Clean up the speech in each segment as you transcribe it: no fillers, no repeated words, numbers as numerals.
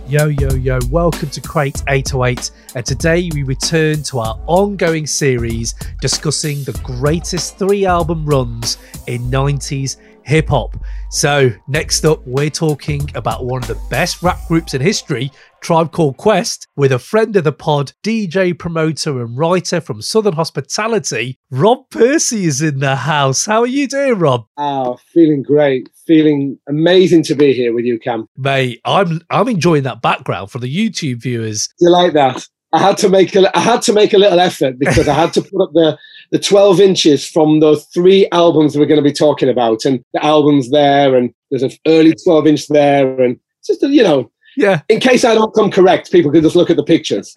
Yo, yo, yo, welcome to Crate 808, and today we return to our ongoing series discussing the greatest 3 album runs in 90s hip-hop. So, next up, we're talking about one of the best rap groups in history, Tribe Called Quest, with a friend of the pod, DJ, promoter and writer from Southern Hospitality, Rob Percy is in the house. How are you doing, Rob? Oh, feeling great. Feeling amazing to be here with you, Cam. Mate, I'm enjoying that background for the YouTube viewers. You like that? I had to make a little effort because I had to put up the 12 inches from the 3 albums we're going to be talking about, and the albums there, and there's an early 12-inch there, and just yeah. In case I don't come correct, people can just look at the pictures.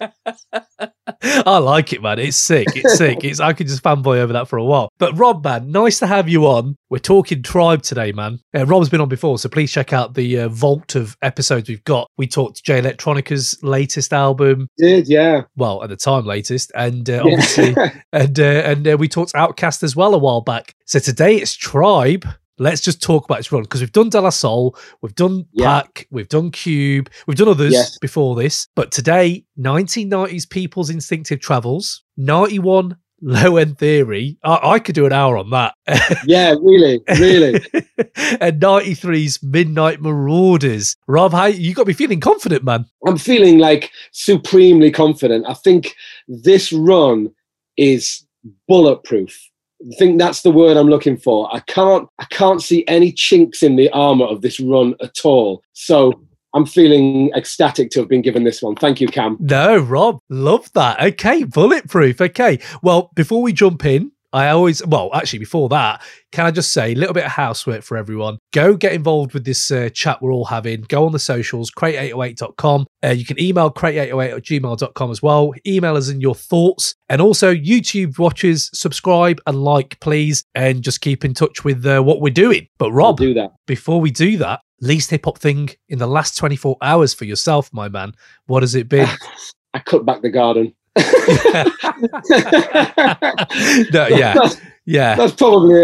I like it, man. It's sick. It's sick. I could just fanboy over that for a while. But Rob, man, nice to have you on. We're talking Tribe today, man. Rob's been on before, so please check out the vault of episodes we've got. We talked Jay Electronica's latest album. Did, yeah. Well, at the time, latest. And obviously, and we talked Outkast as well a while back. So today it's Tribe. Let's just talk about its run, because we've done De La Soul, we've done Pac, we've done Cube, we've done others before this. But today, 1990s People's Instinctive Travels, 91 Low End Theory. I could do an hour on that. Yeah, really. And 93's Midnight Marauders. Rob, you got me feeling confident, man. I'm feeling like supremely confident. I think this run is bulletproof. I think that's the word I'm looking for. I can't see any chinks in the armor of this run at all. So I'm feeling ecstatic to have been given this one. Thank you, Cam. No, Rob, love that. Okay, bulletproof. Okay. Well, before we jump in, before that, can I just say a little bit of housework for everyone? Go get involved with this chat we're all having. Go on the socials, crate808.com. You can email crate808@gmail.com as well. Email us in your thoughts. And also, YouTube watchers, subscribe and like, please. And just keep in touch with what we're doing. But Rob, do that. Before we do that, least hip-hop thing in the last 24 hours for yourself, my man. What has it been? I cut back the garden. No, yeah. That's probably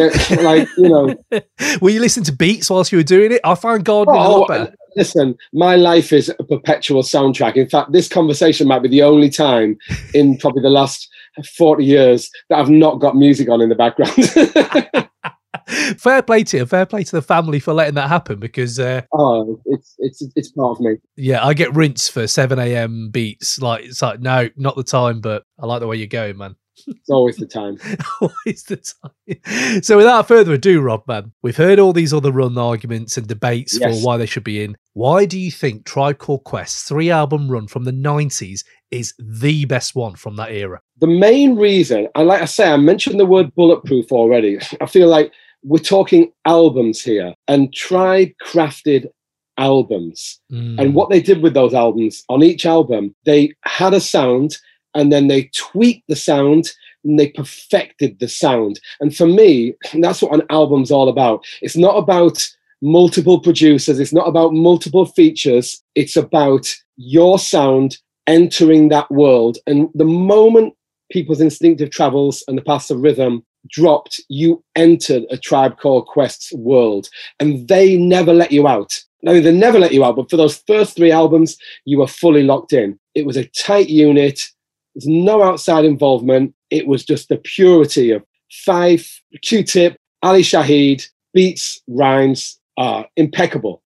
it. Were you listening to beats whilst you were doing it? I find gardening a lot better. Listen, my life is a perpetual soundtrack. In fact, this conversation might be the only time in probably the last 40 years that I've not got music on in the background. Fair play to you. Fair play to the family for letting that happen, because it's part of me. Yeah, I get rinsed for 7 a.m. beats. It's like, no, not the time, but I like the way you're going, man. It's always the time. Always the time. So without further ado, Rob, man, we've heard all these other run arguments and debates for why they should be in. Why do you think Tribe Called Quest's 3-album run from the 90s is the best one from that era? The main reason, and like I say, I mentioned the word bulletproof already. I feel like we're talking albums here, and Tribe crafted albums. And what they did with those albums, on each album, they had a sound, and then they tweaked the sound, and they perfected the sound. And for me, that's what an album's all about. It's not about multiple producers. It's not about multiple features. It's about your sound entering that world. And the moment People's Instinctive Travels and The Paths of Rhythm dropped, you entered a Tribe Called Quest's world, and they never let you out. I mean, they never let you out, but for those first 3 albums, you were fully locked in. It was a tight unit. There's no outside involvement. It was just the purity of Fife, Q-Tip, Ali Shaheed, beats, rhymes, impeccable.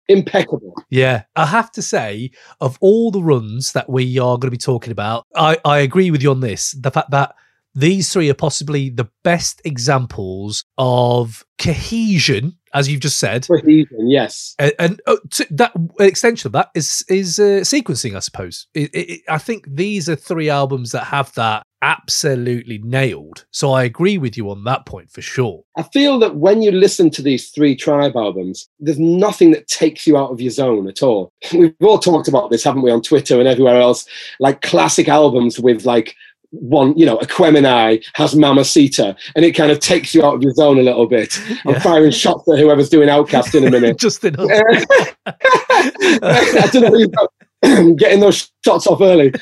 Yeah, I have to say, of all the runs that we are going to be talking about, I agree with you on this. The fact that these 3 are possibly the best examples of cohesion, as you've just said. Cohesion, yes. And that extension of that is sequencing, I suppose. I think these are 3 albums that have that absolutely nailed. So I agree with you on that point for sure. I feel that when you listen to these 3 Tribe albums, there's nothing that takes you out of your zone at all. We've all talked about this, haven't we, on Twitter and everywhere else, like classic albums with like one, Aquemini has Mamacita, and it kind of takes you out of your zone a little bit. I'm firing shots at whoever's doing Outkast in a minute. Just enough. I don't know who getting those shots off early.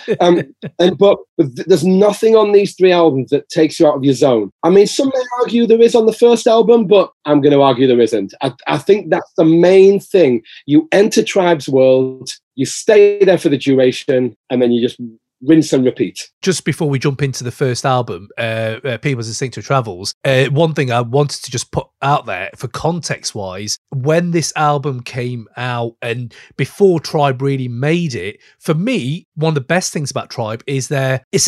But there's nothing on these 3 albums that takes you out of your zone. I mean, some may argue there is on the first album, but I'm going to argue there isn't. I think that's the main thing. You enter Tribe's world, you stay there for the duration, and then you just rinse and repeat. Just before we jump into the first album, People's Instinctive Travels, one thing I wanted to just put out there for context-wise, when this album came out and before Tribe really made it, for me, one of the best things about Tribe is there's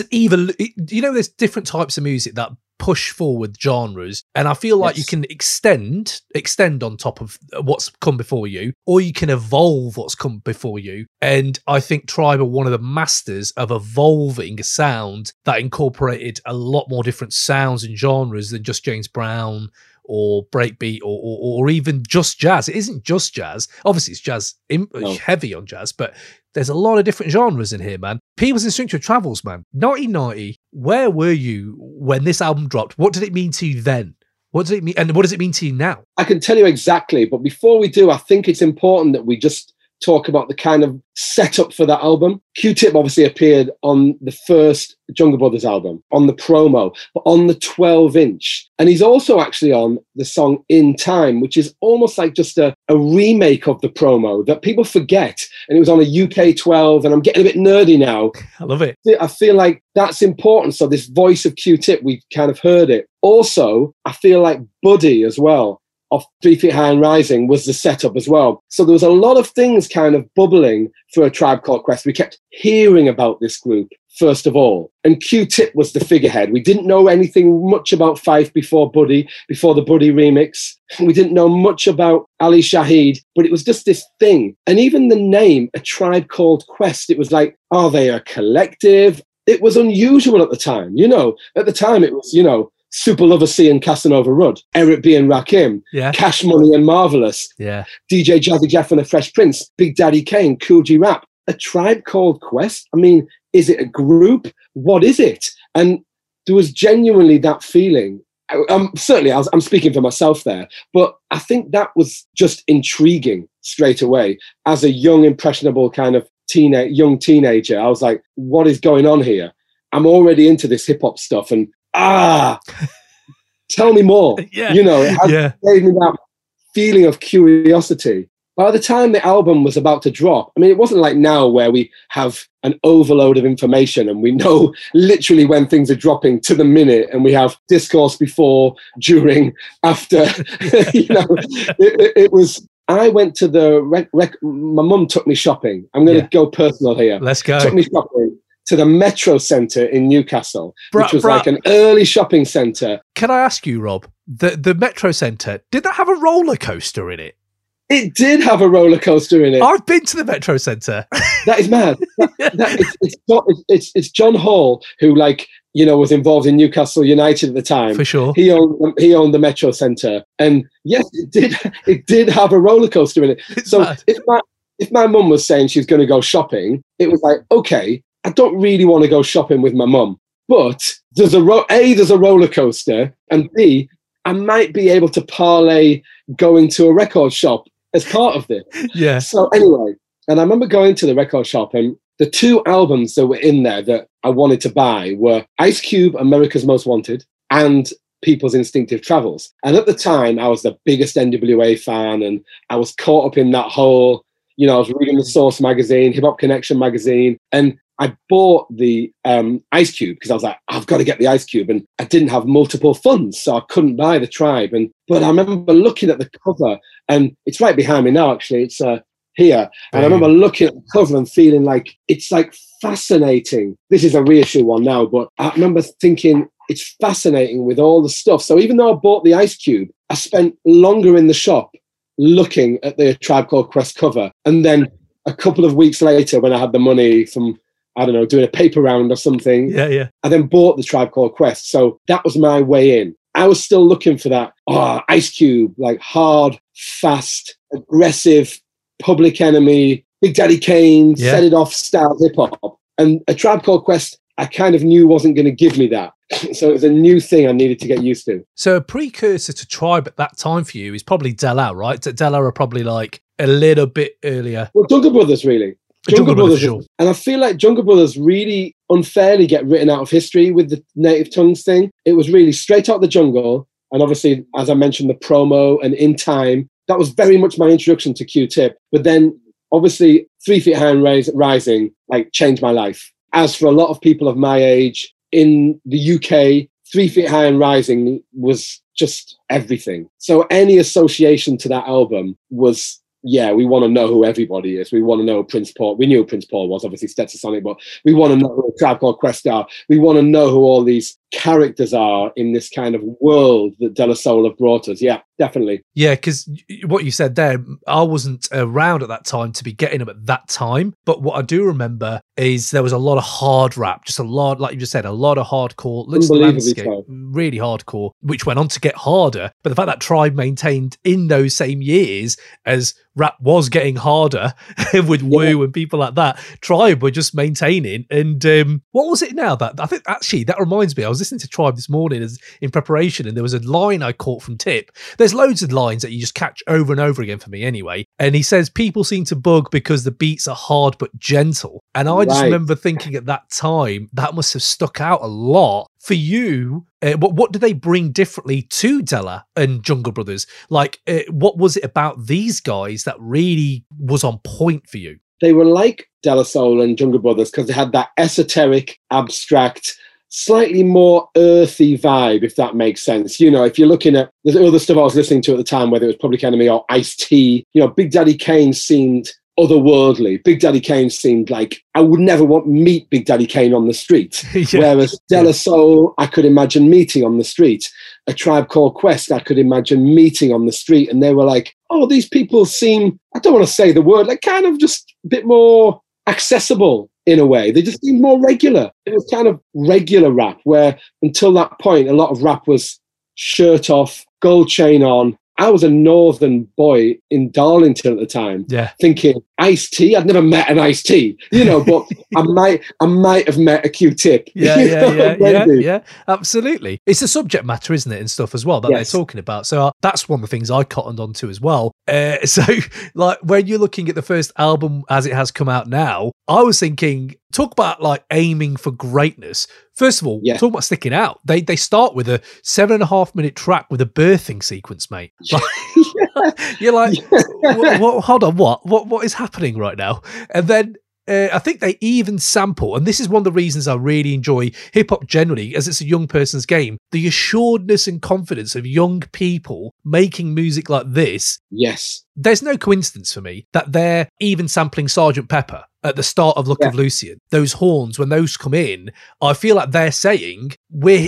different types of music that push forward genres, and I feel like you can extend on top of what's come before you, or you can evolve what's come before you. And I think Tribe are one of the masters of evolving a sound that incorporated a lot more different sounds and genres than just James Brown or breakbeat or even just jazz. It isn't just jazz. Obviously, it's jazz, heavy on jazz, but there's a lot of different genres in here, man. People's Instinctive Travels, man. 1990, where were you when this album dropped? What did it mean to you then? What did it mean? And what does it mean to you now? I can tell you exactly, but before we do, I think it's important that we just talk about the kind of setup for that album. Q-Tip obviously appeared on the first Jungle Brothers album, on the promo, but on the 12-inch. And he's also actually on the song In Time, which is almost like just a remake of the promo that people forget. And it was on a UK 12, and I'm getting a bit nerdy now. I love it. I feel like that's important. So this voice of Q-Tip, we've kind of heard it. Also, I feel like Buddy as well, of 3 Feet High and Rising, was the setup as well. So there was a lot of things kind of bubbling for A Tribe Called Quest. We kept hearing about this group, first of all. And Q-Tip was the figurehead. We didn't know anything much about Fife before the Buddy remix. We didn't know much about Ali Shaheed, but it was just this thing. And even the name, A Tribe Called Quest, it was like, are they a collective? It was unusual at the time. At the time it was, Super Lover C and Casanova Rudd, Eric B and Rakim, Cash Money and Marvelous, DJ Jazzy Jeff and the Fresh Prince, Big Daddy Kane, Kool G Rap. A Tribe Called Quest? I mean, is it a group? What is it? And there was genuinely that feeling. Certainly, I'm speaking for myself there, but I think that was just intriguing straight away. As a young, impressionable kind of young teenager, I was like, what is going on here? I'm already into this hip-hop stuff, and tell me more. It gave me that feeling of curiosity. By the time the album was about to drop, I mean, it wasn't like now where we have an overload of information and we know literally when things are dropping to the minute, and we have discourse before, during, after. It was. I went to my mum took me shopping. I'm going to go personal here. Let's go. Took me shopping to the Metro Centre in Newcastle, which was like an early shopping centre. Can I ask you, Rob, the Metro Centre, did that have a roller coaster in it? It did have a roller coaster in it. I've been to the Metro Centre. That is mad. It's John Hall, who was involved in Newcastle United at the time. For sure. He owned the Metro Centre. And yes, it did have a roller coaster in it. It's mad. If my mum was saying she's going to go shopping, it was like, okay, I don't really want to go shopping with my mum, but there's a roller coaster, and B, I might be able to parlay going to a record shop as part of this. Yeah. So anyway, and I remember going to the record shop, and the 2 albums that were in there that I wanted to buy were Ice Cube, America's Most Wanted, and People's Instinctive Travels. And at the time, I was the biggest NWA fan, and I was caught up in that whole, I was reading the Source magazine, Hip Hop Connection magazine, and I bought the Ice Cube because I was like, I've got to get the Ice Cube, and I didn't have multiple funds, so I couldn't buy the Tribe. But I remember looking at the cover, and it's right behind me now, actually. It's here. And I remember looking at the cover and feeling like it's like fascinating. This is a reissue one now, but I remember thinking it's fascinating with all the stuff. So even though I bought the Ice Cube, I spent longer in the shop looking at the Tribe Called Quest cover. And then a couple of weeks later, when I had the money from, I don't know, doing a paper round or something, I then bought the Tribe Called Quest. So that was my way in. I was still looking for that Ice Cube, like hard, fast, aggressive, Public Enemy, Big Daddy Kane, Set It Off style hip hop. And A Tribe Called Quest, I kind of knew wasn't going to give me that. So it was a new thing I needed to get used to. So a precursor to Tribe at that time for you is probably Del Al, right? Del Al are probably like a little bit earlier. Well, Jungle Brothers, really. Jungle Brothers, for sure. And I feel like Jungle Brothers really unfairly get written out of history with the Native Tongues thing. It was really straight out the jungle. And obviously, as I mentioned, the promo and In Time, that was very much my introduction to Q-Tip. But then obviously 3 Feet High and Rising like changed my life. As for a lot of people of my age in the UK, 3 Feet High and Rising was just everything. So any association to that album was, yeah, we want to know who everybody is. We want to know who Prince Paul. We knew who Prince Paul was, obviously Stetsasonic, but we want to know who a Tribe Called Quest are. We want to know who all these characters are in this kind of world that De La Soul have brought us. Yeah, definitely. Yeah, because what you said there, I wasn't around at that time to be getting them at that time. But what I do remember is there was a lot of hard rap, just a lot, like you just said, a lot of hardcore, landscape, really hardcore, which went on to get harder. But the fact that Tribe maintained in those same years as rap was getting harder with Wu and people like that, Tribe were just maintaining. And what was it now that I think actually that reminds me, I was listening to Tribe this morning in preparation, and there was a line I caught from Tip. There's loads of lines that you just catch over and over again for me anyway. And he says, people seem to bug because the beats are hard but gentle. And I just remember thinking at that time, that must have stuck out a lot. For you, what did they bring differently to Della and Jungle Brothers? Like, what was it about these guys that really was on point for you? They were like De La Soul and Jungle Brothers because they had that esoteric, abstract, slightly more earthy vibe, if that makes sense. You know, if you're looking at the other stuff I was listening to at the time, whether it was Public Enemy or Ice-T, you know, Big Daddy Kane seemed otherworldly. Big Daddy Kane seemed like I would never want to meet Big Daddy Kane on the street. Whereas De La Soul, I could imagine meeting on the street. A Tribe Called Quest, I could imagine meeting on the street. And they were like, oh, these people seem, I don't want to say the word, like kind of just a bit more accessible in a way. They just seemed more regular. It was kind of regular rap, where until that point, a lot of rap was shirt off, gold chain on. I was a northern boy in Darlington at the time, thinking Ice-T. I'd never met an Ice-T, you know, but I might have met a Q-Tip. Yeah, absolutely. It's the subject matter, isn't it, and stuff as well that they're talking about. So that's one of the things I cottoned onto as well. So, like, when you're looking at the first album as it has come out now, I was thinking, talk about like aiming for greatness. First of all, talk about sticking out. They start with a 7.5 minute track with a birthing sequence, mate. You're like, hold on, what is happening right now? And then I think they even sample, and this is one of the reasons I really enjoy hip-hop generally, as it's a young person's game, the assuredness and confidence of young people making music like this. Yes. There's no coincidence for me that they're even sampling Sgt. Pepper at the start of Luck of Lucian. Those horns, when those come in, I feel like they're saying, we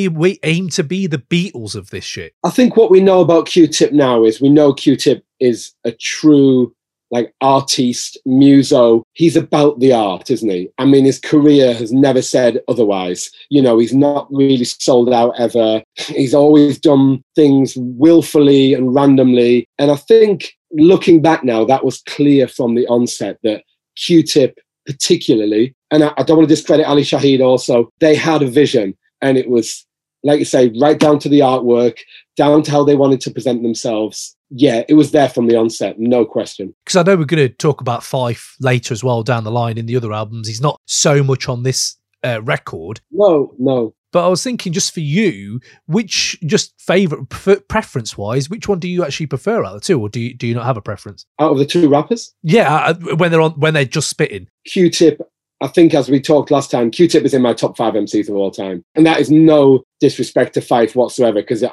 aim to be the Beatles of this shit. I think what we know about Q-Tip now is we know Q-Tip is a true like artiste, muso. He's about the art, isn't he? I mean, his career has never said otherwise. You know, he's not really sold out ever. He's always done things willfully and randomly. And I think looking back now, that was clear from the onset that Q-Tip particularly, and I don't want to discredit Ali Shaheed also, they had a vision, and it was, like you say, right down to the artwork, down to how they wanted to present themselves. Yeah, it was there from the onset, no question. Because I know we're going to talk about Fife later as well down the line in the other albums. He's not so much on this record. No. But I was thinking, just for you, which just favourite, preference-wise, which one do you actually prefer out of the two, or do you not have a preference? Out of the two rappers? Yeah, when they're just spitting. Q-Tip, I think as we talked last time, Q-Tip is in my top 5 MCs of all time. And that is no disrespect to Fife whatsoever, because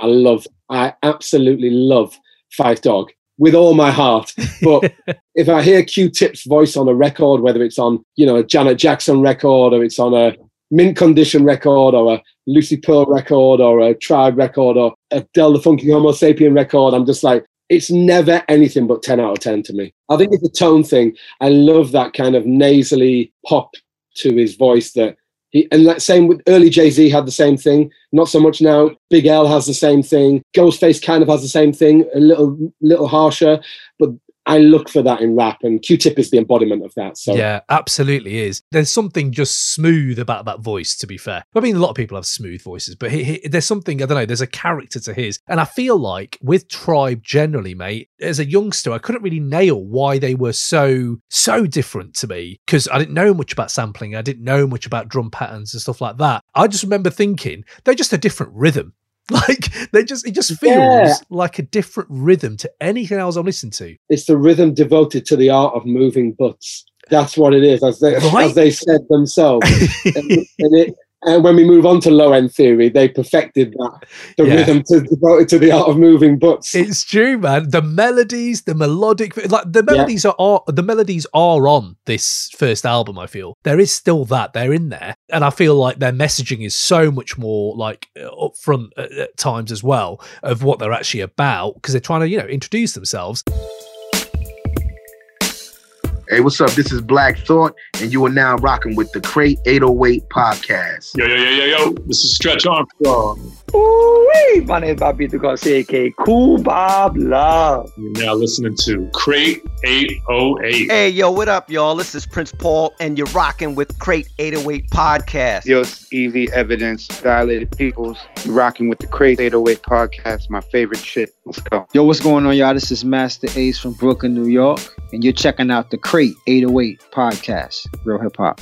I absolutely love Fife Dog with all my heart. But if I hear Q-Tip's voice on a record, whether it's on, you know, a Janet Jackson record, or it's on a Mint Condition record, or a Lucy Pearl record, or a Tribe record, or a Del the Funky Homo Sapien record, I'm just like, it's never anything but 10 out of 10 to me. I think it's a tone thing. I love that kind of nasally pop to his voice that and that same with early Jay-Z had the same thing. Not so much now. Big L has the same thing. Ghostface kind of has the same thing, a little harsher. But I look for that in rap, and Q-Tip is the embodiment of that. So yeah, absolutely is. There's something just smooth about that voice, to be fair. I mean, a lot of people have smooth voices, but there's something, I don't know, there's a character to his. And I feel like with Tribe generally, mate, as a youngster, I couldn't really nail why they were so different to me, because I didn't know much about sampling. I didn't know much about drum patterns and stuff like that. I just remember thinking they're just a different rhythm. Like it just feels like a different rhythm to anything else I'm listening to. It's the rhythm devoted to the art of moving butts. That's what it is, as they said themselves. And when we move on to Low End Theory, they perfected the rhythm devoted to the art of moving butts. It's true, man. The melodies, the melodic, like the melodies are on this first album. I feel there is still that they're in there, and I feel like their messaging is so much more like upfront at times as well of what they're actually about, because they're trying to introduce themselves. Hey, what's up? This is Black Thought, and you are now rocking with the Crate 808 podcast. Yo. This is Stretch Armstrong. Ooh-wee. My name is Bobby Dugarcy, a.k.a. Cool Bob Love. You're now listening to Crate 808. Hey, yo, what up, y'all? This is Prince Paul, and you're rocking with Crate 808 podcast. Yo, it's Evie Evidence, Dilated Peoples. You're rocking with the Crate 808 podcast. My favorite shit. Let's go. Yo, what's going on, y'all? This is Master Ace from Brooklyn, New York, and you're checking out the Crate 808 podcast. Real hip hop.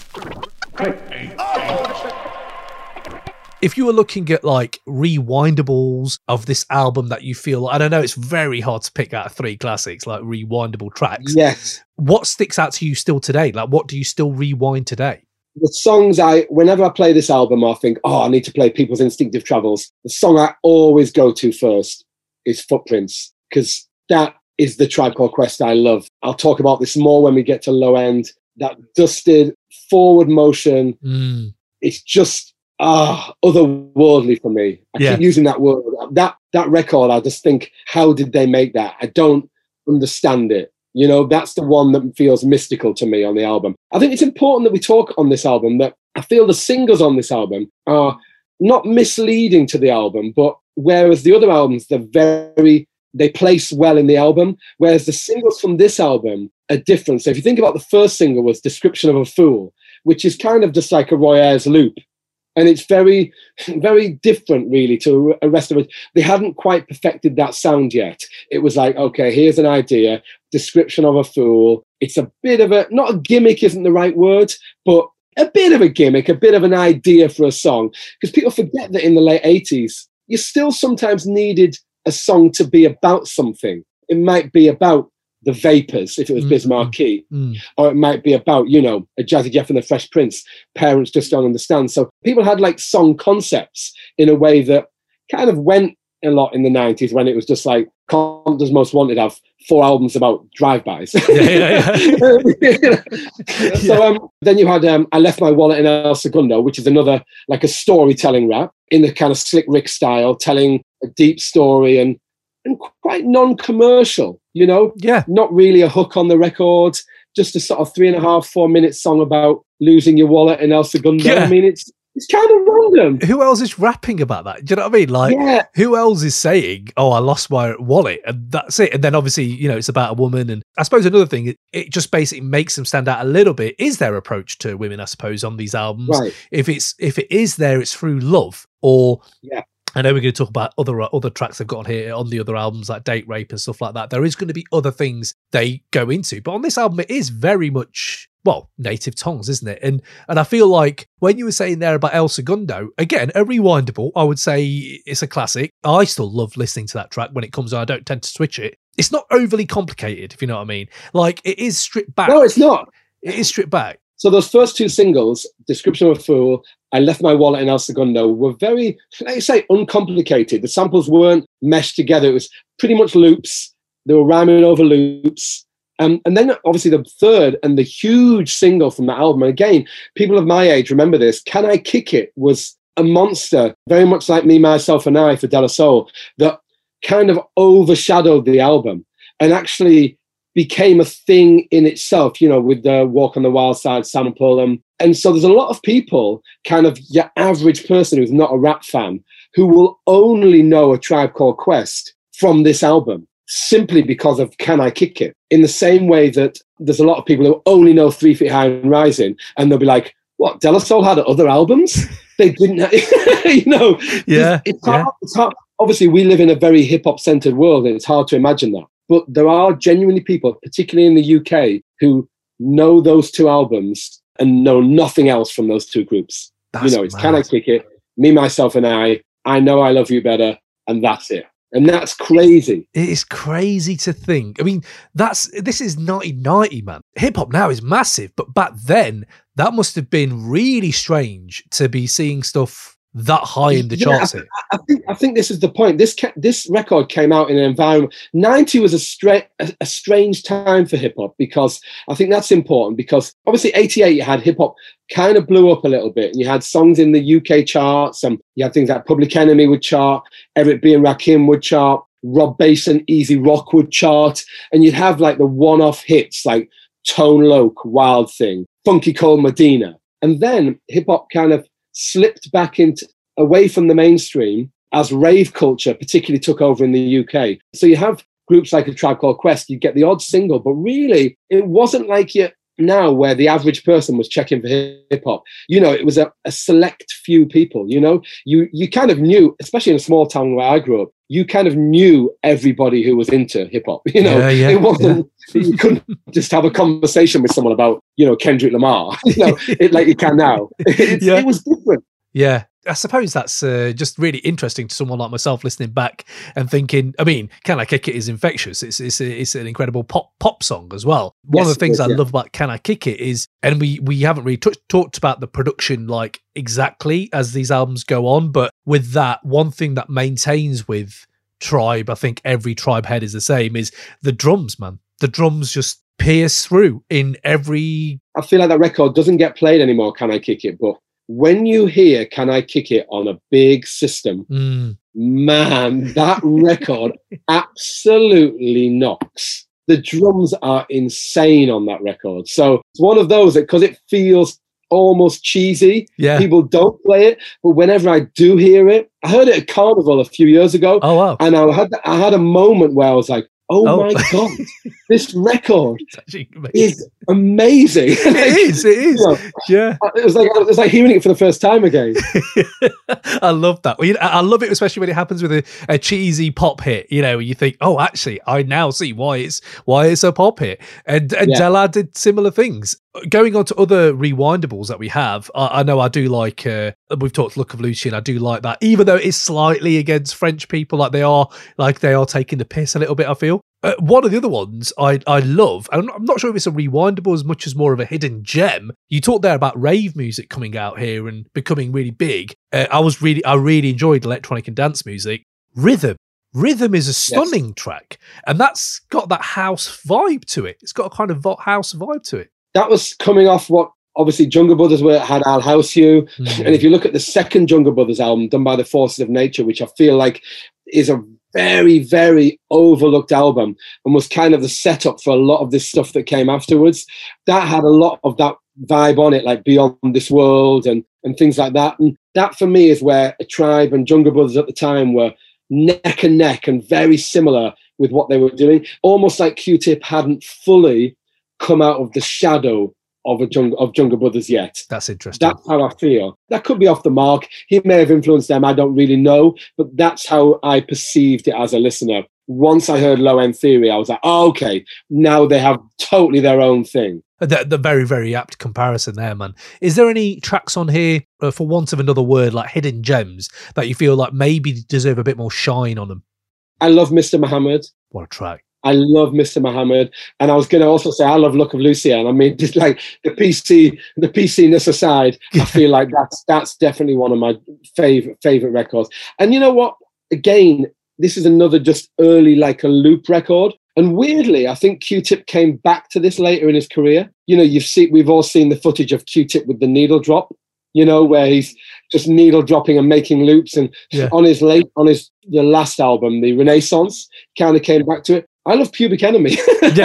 If you were looking at like rewindables of this album that you feel, I don't know, it's very hard to pick out 3 classics, like rewindable tracks. Yes. What sticks out to you still today? Like, what do you still rewind today? The songs whenever I play this album, I think, I need to play People's Instinctive Travels. The song I always go to first is Footprints, because that is the Tribe Called Quest I love. I'll talk about this more when we get to Low End. That dusted forward motion. It's just otherworldly for me. I keep using that word. That record, I just think, how did they make that? I don't understand it. That's the one that feels mystical to me on the album. I think it's important that we talk on this album that I feel the singles on this album are not misleading to the album, but whereas the other albums, they place well in the album, whereas the singles from this album are different. So if you think about the first single was Description of a Fool, which is kind of just like a Roy Ayers loop. And it's very, very different, really, to the rest of it. They hadn't quite perfected that sound yet. It was like, okay, here's an idea, Description of a Fool. It's a bit of not a gimmick isn't the right word, but a bit of a gimmick, a bit of an idea for a song. Because people forget that in the late 80s, you still sometimes needed a song to be about something. It might be about the Vapors, if it was Biz Markie, or it might be about, a Jazzy Jeff and the Fresh Prince. Parents just don't understand. So people had like song concepts in a way that kind of went a lot in the 90s when it was just like Compton's Most Wanted have 4 albums about drive-bys. So then you had I Left My Wallet in El Segundo, which is another like a storytelling rap in the kind of Slick Rick style, telling a deep story and quite non-commercial, not really a hook on the record, just a sort of 3.5-4 minute song about losing your wallet in El Segundo. I mean, it's kind of random. Who else is rapping about that? Do you know what I mean? Like, who else is saying, I lost my wallet, and that's it? And then obviously, it's about a woman. And I suppose another thing, it just basically makes them stand out a little bit, is their approach to women, I suppose, on these albums. Right. If it is there, it's through love, or I know we're going to talk about other tracks they've got on here on the other albums, like Date Rape and stuff like that. There is going to be other things they go into. But on this album, it is very much, native tongues, isn't it? And I feel like when you were saying there about El Segundo, again, a rewindable, I would say it's a classic. I still love listening to that track when it comes on. I don't tend to switch it. It's not overly complicated, if you know what I mean. Like, it is stripped back. No, it's not. It is stripped back. So those first 2 singles, Description of a Fool, I Left My Wallet in El Segundo, were very, like you say, uncomplicated. The samples weren't meshed together. It was pretty much loops. They were rhyming over loops. And then obviously the third and the huge single from the album, and again, people of my age remember this, Can I Kick It was a monster, very much like Me, Myself and I for De La Soul, that kind of overshadowed the album and actually became a thing in itself, with the Walk on the Wild Side sample. And so there's a lot of people, kind of your average person who's not a rap fan, who will only know A Tribe Called Quest from this album. simply because of Can I Kick It? In the same way that there's a lot of people who only know 3 Feet High and Rising, and they'll be like, what, De La Soul had other albums? They didn't have, Yeah. It's hard. Obviously, we live in a very hip-hop centered world, and it's hard to imagine that. But there are genuinely people, particularly in the UK, who know those 2 albums and know nothing else from those 2 groups. It's mad. Can I Kick It? Me, Myself and I Know I Love You Better, and that's it. And that's crazy. It is crazy to think. I mean, this is 1990, man. Hip hop now is massive, but back then, that must have been really strange to be seeing stuff that high in the charts here. I think this is the point. This record came out in an environment. 90 was a strange time for hip hop, because I think that's important, because obviously 88 you had hip hop kind of blew up a little bit, and you had songs in the UK charts, and you had things like Public Enemy would chart, Eric B and Rakim would chart, Rob Bass and Easy Rock would chart, and you'd have like the one-off hits like Tone Loc, Wild Thing, Funky Cold Medina, and then hip hop kind of slipped back away from the mainstream as rave culture particularly took over in the UK. So you have groups like A Tribe Called Quest, you get the odd single, but really it wasn't like now where the average person was checking for hip hop. It was a select few people, you kind of knew, especially in a small town where I grew up, you kind of knew everybody who was into hip hop. It wasn't, you couldn't just have a conversation with someone about, Kendrick Lamar, like you can now. It was different. Yeah. I suppose that's just really interesting to someone like myself listening back and thinking, I mean, Can I Kick It is infectious. It's an incredible pop song as well. One of the things I love about Can I Kick It is, and we haven't really talked about the production like exactly as these albums go on, but with that, one thing that maintains with Tribe, I think every Tribe head is the same, is the drums, man. The drums just pierce through in every... I feel like that record doesn't get played anymore, Can I Kick It, but when you hear Can I Kick It on a big system, man, that record absolutely knocks. The drums are insane on that record. So it's one of those that, because it feels almost cheesy, people don't play it. But whenever I do hear it, I heard it at Carnival a few years ago. Oh, wow. And I had a moment where I was like, oh my God, this record is amazing. It is. Yeah. It was like hearing it for the first time again. I love that. I love it, especially when it happens with a cheesy pop hit, you think, oh, actually, I now see why it's a pop hit. And Della did similar things. Going on to other rewindables that we have, I know I do like, we've talked Luck of Lucian, I do like that, even though it's slightly against French people, they are taking the piss a little bit, I feel. One of the other ones I love, and I'm not sure if it's a rewindable as much as more of a hidden gem. You talked there about rave music coming out here and becoming really big. I really enjoyed electronic and dance music. Rhythm is a stunning track, and that's got that house vibe to it. It's got a kind of house vibe to it. That was coming off what obviously Jungle Brothers had I'll House You. And if you look at the second Jungle Brothers album done by the Forces of Nature, which I feel like is a very, very overlooked album and was kind of the setup for a lot of this stuff that came afterwards, that had a lot of that vibe on it, like Beyond This World and things like that. And that for me is where A Tribe and Jungle Brothers at the time were neck and neck and very similar with what they were doing. Almost like Q-Tip hadn't fully come out of the shadow of Jungle Brothers yet. That's interesting. That's how I feel. That could be off the mark. He may have influenced them. I don't really know, but that's how I perceived it as a listener. Once I heard Low End Theory, I was like, oh, okay, now they have totally their own thing. The very, very apt comparison there, man. Is there any tracks on here, for want of another word, like hidden gems, that you feel like maybe deserve a bit more shine on them? I love Mr. Muhammad. What a track. I love Mr. Muhammad. And I was going to also say, I love Luck of Lucian. I mean, just like the PC-ness aside, I feel like that's definitely one of my favorite records. And you know what? Again, this is another just early, like a loop record. And weirdly, I think Q-Tip came back to this later in his career. You know, we've all seen the footage of Q-Tip with the needle drop, where he's just needle dropping and making loops. And on the last album, the Renaissance, kind of came back to it. I love Pubic Enemy.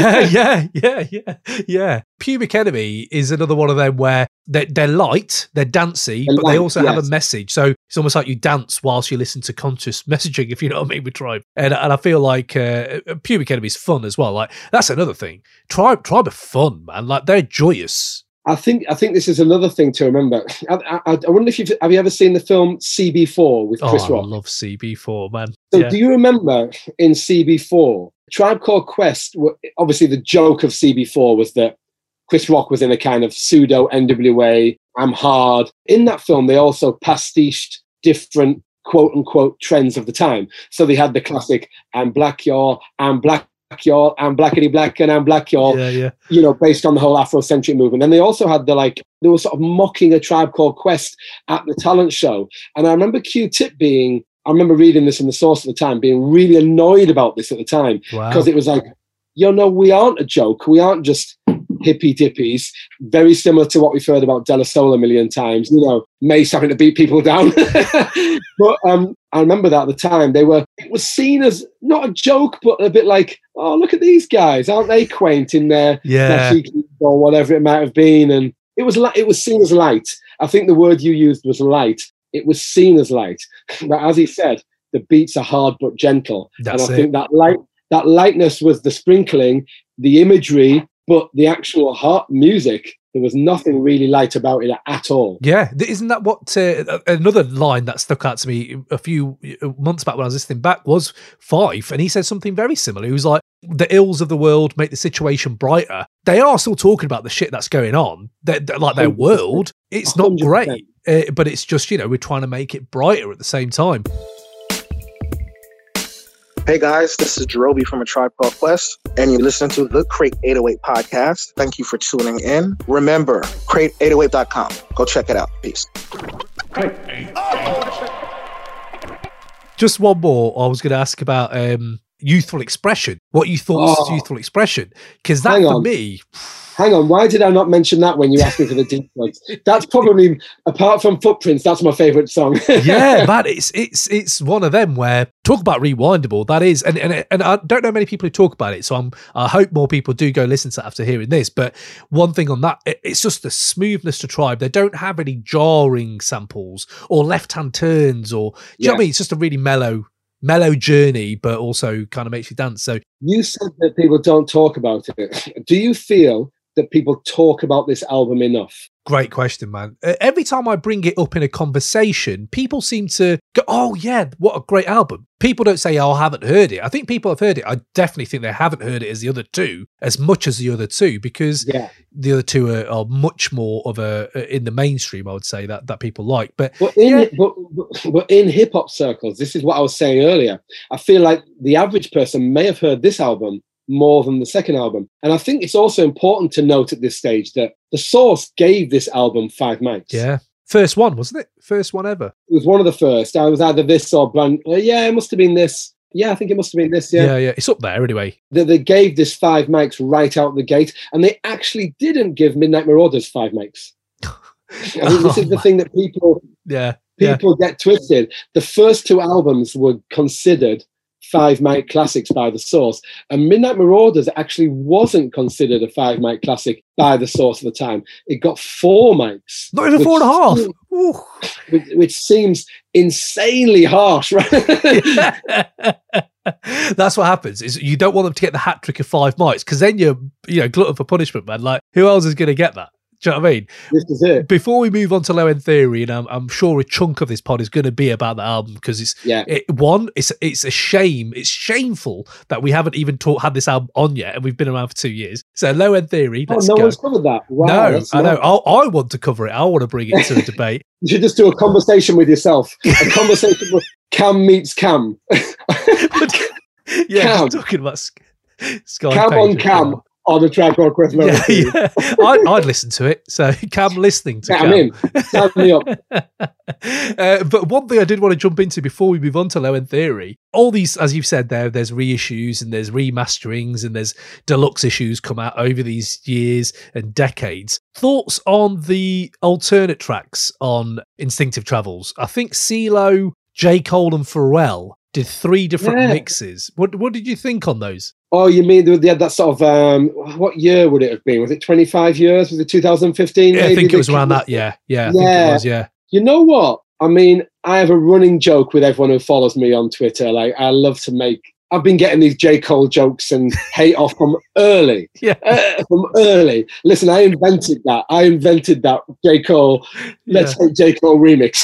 yeah. Pubic Enemy is another one of them where they're light, they're dancey, but they also have a message. So it's almost like you dance whilst you listen to conscious messaging, if you know what I mean, with Tribe. And I feel like Pubic Enemy is fun as well. Like, that's another thing. Tribe are fun, man. Like, they're joyous. I think this is another thing to remember. I wonder if have you ever seen the film CB4 with Chris Rock? I love CB4, man. So do you remember in CB4, Tribe Called Quest, obviously the joke of CB4 was that Chris Rock was in a kind of pseudo NWA, I'm hard. In that film, they also pastiched different quote unquote trends of the time. So they had the classic, I'm black, y'all, I'm black, y'all, I'm blackity black, and I'm black, y'all, based on the whole Afrocentric movement. And they also had they were sort of mocking a Tribe Called Quest at the talent show. And I remember Q-Tip I remember reading this in the source at the time, being really annoyed about this at the time, because it was like, we aren't a joke. We aren't just hippie dippies, very similar to what we've heard about De La Soul a million times, Mace having to beat people down. But I remember that at the time, it was seen as not a joke, but a bit like, oh, look at these guys, aren't they quaint in their or whatever it might have been. And it was seen as light. I think the word you used was light. It was seen as light. But as he said, the beats are hard but gentle. I think that lightness was the sprinkling, the imagery, but the actual heart music, there was nothing really light about it at all. Yeah, isn't that what another line that stuck out to me a few months back when I was listening back was Fife, and he said something very similar. He was like, the ills of the world make the situation brighter. They are still talking about the shit that's going on, they're like their world. It's not 100%. Great, but it's just, we're trying to make it brighter at the same time. Hey guys, this is Jerobi from A Tribe Called Quest, and you're listening to the Crate 808 podcast. Thank you for tuning in. Remember, crate808.com. Go check it out. Peace. Just one more. I was going to ask about youthful expression. What you thought was youthful expression? Because that, for me... Hang on, why did I not mention that when you asked me for the deep cuts? That's probably, apart from Footprints, that's my favourite song. Yeah, man, it's one of them where, talk about rewindable, that is, and I don't know many people who talk about it, so I hope more people do go listen to that after hearing this, but one thing on that, it's just the smoothness to Tribe. They don't have any jarring samples or left-hand turns or, do you know what I mean? It's just a really mellow journey, but also kind of makes you dance. So you said that people don't talk about it. Do you feel that people talk about this album enough? Great question, man. Every time I bring it up in a conversation, people seem to go, oh yeah, what a great album. People don't say, oh, I haven't heard it. I think people have heard it. I definitely think they haven't heard it as much as the other two, because the other two are much more of in the mainstream, I would say, that people like. But in hip hop circles, this is what I was saying earlier. I feel like the average person may have heard this album more than the second album. And I think it's also important to note at this stage that The Source gave this album 5 mics. Yeah. First one, wasn't it? First one ever. It was one of the first. I was either this or brand. It must have been this. Yeah, I think it must have been this. Yeah. It's up there anyway. They gave this 5 mics right out the gate, and they actually didn't give Midnight Marauders 5 mics. I mean, this is the thing that people get twisted. The first 2 albums were considered 5 mic classics by The Source, and Midnight Marauders actually wasn't considered a 5 mic classic by The Source at the time. It got 4 mics, not even 4.5, which seems insanely harsh, right? That's what happens, is you don't want them to get the hat trick of 5 mics, because then you're glutton for punishment, man. Like, who else is going to get that? Do you know what I mean? This is it. Before we move on to Low End Theory, and I'm sure a chunk of this pod is going to be about the album, because it's a shame. It's shameful that we haven't even had this album on yet, and we've been around for 2 years. So Low End Theory, let's go. No one's covered that. Wow, no, I know. I want to cover it. I want to bring it to a debate. You should just do a conversation with yourself. A conversation with Cam meets Cam. Cam. Talking about Sky Cam on Cam. on the Tribe Called Quest. Yeah. I'd listen to it. So Cam listening to Cam. I'm in. Sign me up. But one thing I did want to jump into before we move on to Low End Theory, all these, as you've said there's reissues and there's remasterings and there's deluxe issues come out over these years and decades. Thoughts on the alternate tracks on Instinctive Travels? I think CeeLo, J. Cole and Pharrell did 3 different mixes. What did you think on those? Oh, you mean they had that sort of, what year would it have been? Was it 25 years? Was it 2015? Yeah, I think it was around that, yeah. I think it was, yeah. You know what? I mean, I have a running joke with everyone who follows me on Twitter. Like, I love to I've been getting these J. Cole jokes and hate off from early. From early. Listen, I invented that J. Cole, let's hate J. Cole remix.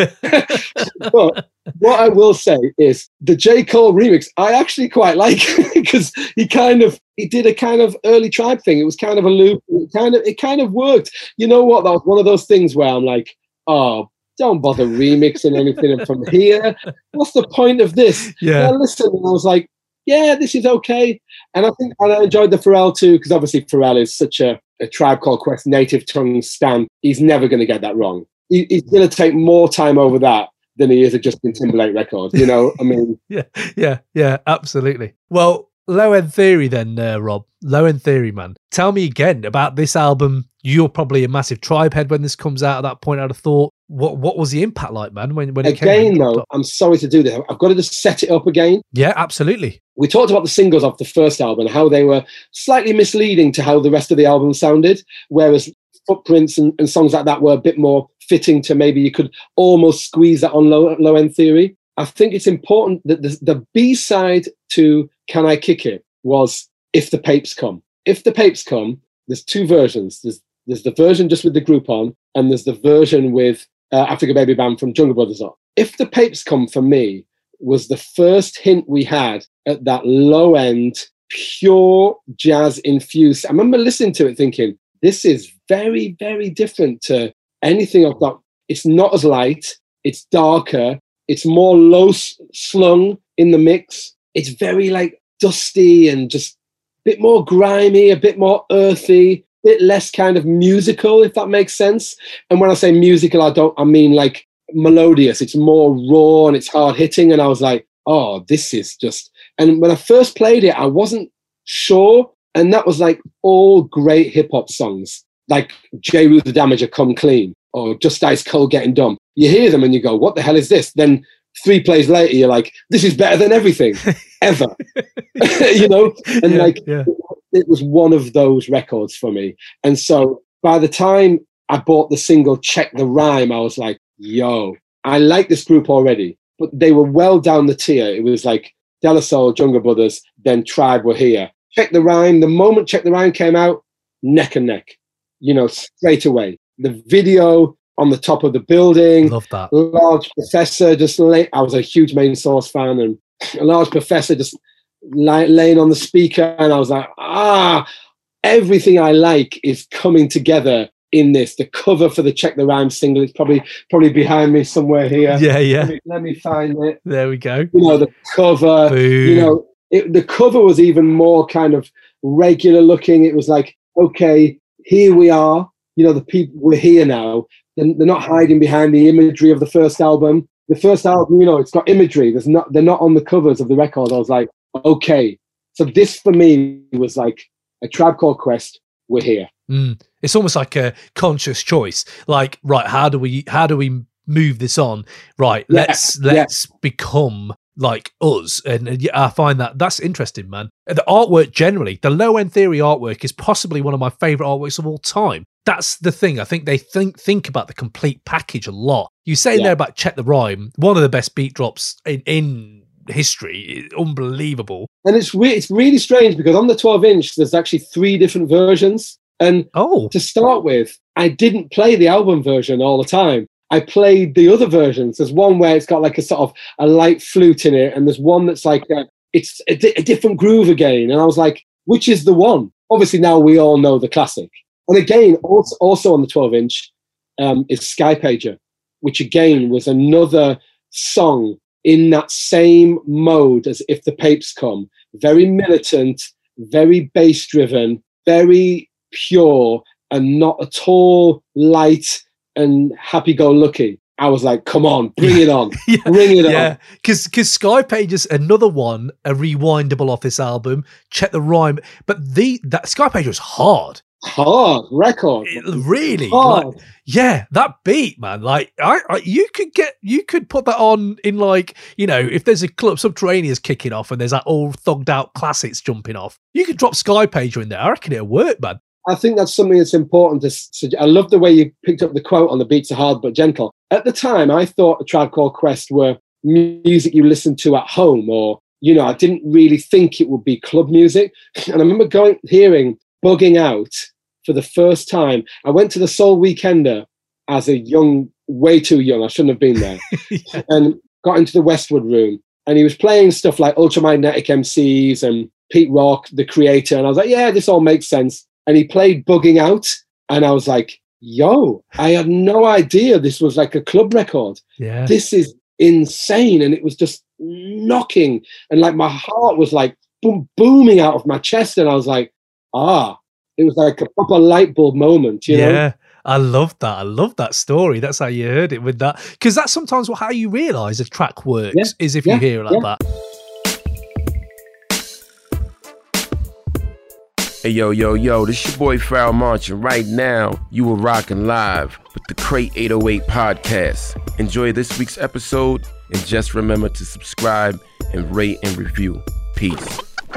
But what I will say is the J. Cole remix, I actually quite like because he did a kind of early Tribe thing. It was kind of a loop. It kind of worked. You know what? That was one of those things where I'm like, oh, don't bother remixing anything from here. What's the point of this? Yeah. Listen, and I was like, yeah, this is okay. And I enjoyed the Pharrell too, because obviously Pharrell is such a Tribe Called Quest native tongue stan. He's never going to get that wrong. He's going to take more time over that than he is a Justin Timberlake record. You know, I mean. Yeah, absolutely. Well, Low End Theory then, Rob. Low End Theory, man. Tell me again about this album. You're probably a massive Tribe head when this comes out at that point, I'd have thought. What was the impact like, man, when it came out? Again, though, I'm sorry to do this. I've got to just set it up again. Yeah, absolutely. We talked about the singles off the first album, how they were slightly misleading to how the rest of the album sounded, whereas Footprints and songs like that were a bit more fitting to maybe you could almost squeeze that on Low End Theory. I think it's important that the B-side to Can I Kick It was If the Papes Come. If the Papes Come, there's 2 versions. There's the version just with the group on, and there's the version with Africa Baby Band from Jungle Brothers on. If the Papes Come, for me, was the first hint we had at that low-end, pure jazz-infused. I remember listening to it thinking, this is very, very different to anything I've got. It's not as light. It's darker. It's more low-slung in the mix. It's very, like, dusty and just a bit more grimy, a bit more earthy, a bit less kind of musical, if that makes sense. And when I say musical, I mean, like, melodious. It's more raw and it's hard-hitting. And I was like, oh, this is just... And when I first played it, I wasn't sure. And that was like all great hip-hop songs, like J. Rue the Damager, Come Clean, or Just Ice Cold Getting Dumb. You hear them and you go, what the hell is this? Then 3 plays later, you're like, this is better than everything, ever. You know? And it was one of those records for me. And so by the time I bought the single Check the Rhyme, I was like, yo, I like this group already. But they were well down the tier. It was like De La Soul, Jungle Brothers, then Tribe were here. Check the Rhyme, the moment Check the Rhyme came out, neck and neck, you know, straight away. The video on the top of the building. Love that. Large Professor, I was a huge Main Source fan, and a Large Professor just laying on the speaker, and I was like, everything I like is coming together in this. The cover for the Check the Rhyme single is probably behind me somewhere here. Yeah. Let me find it. There we go. You know, the cover, Boom. You know, the cover was even more kind of regular looking. It was like, okay, here we are. You know, the people, we're here now. They're not hiding behind the imagery of the first album. The first album, you know, it's got imagery. They're not on the covers of the record. I was like, okay. So this for me was like a Tribe Called Quest. We're here. It's almost like a conscious choice. Like, right, how do we move this on? Right, let's become like us. And I find that's interesting, man. The artwork generally, the Low End Theory artwork is possibly one of my favorite artworks of all time. That's the thing. I think they think about the complete package a lot. You saying there about Check the Rhyme, one of the best beat drops in history. Unbelievable. And it's really strange because on the 12-inch, there's actually 3 different versions. And to start with, I didn't play the album version all the time. I played the other versions. There's one where it's got like a sort of a light flute in it, and there's one that's like it's a different groove again. And I was like, which is the one? Obviously, now we all know the classic. And again, also on the 12-inch is Sky Pager, which again was another song in that same mode as If the Papes Come. Very militant, very bass-driven, very pure and not at all light and happy-go-lucky. I was like, come on, bring it on. Bring it on. Yeah, because Skypage is another one, a rewindable off this album. Check the rhyme. But that Skypage was hard. Hard record. Really? Hard. Like, yeah, that beat, man. Like, you could put that on in, like, you know, if there's a club, Subterraneous kicking off and there's that all thugged out classics jumping off, you could drop Skypager in there. I reckon it'll work, man. I think that's something that's important to. I love the way you picked up the quote on the beats are hard but gentle. At the time, I thought A Tribe Called Quest were music you listened to at home, or, you know, I didn't really think it would be club music. And I remember hearing Bugging Out for the first time. I went to the Soul Weekender as a young, way too young. I shouldn't have been there. And got into the Westwood Room, and he was playing stuff like Ultramagnetic MCs and Pete Rock, The Creator. And I was like, yeah, this all makes sense. And he played Bugging Out, and I was like, yo, I had no idea this was like a club record. Yeah. This is insane. And it was just knocking. And like my heart was like booming out of my chest. And I was like, it was like a proper light bulb moment, you know? Yeah. I love that. I love that story. That's how you heard it with that. Because that's sometimes how you realise a track works, is if you hear it like that. Hey, yo, this your boy Farrell March, and right now, you are rocking live with the Crate 808 podcast. Enjoy this week's episode, and just remember to subscribe and rate and review. Peace.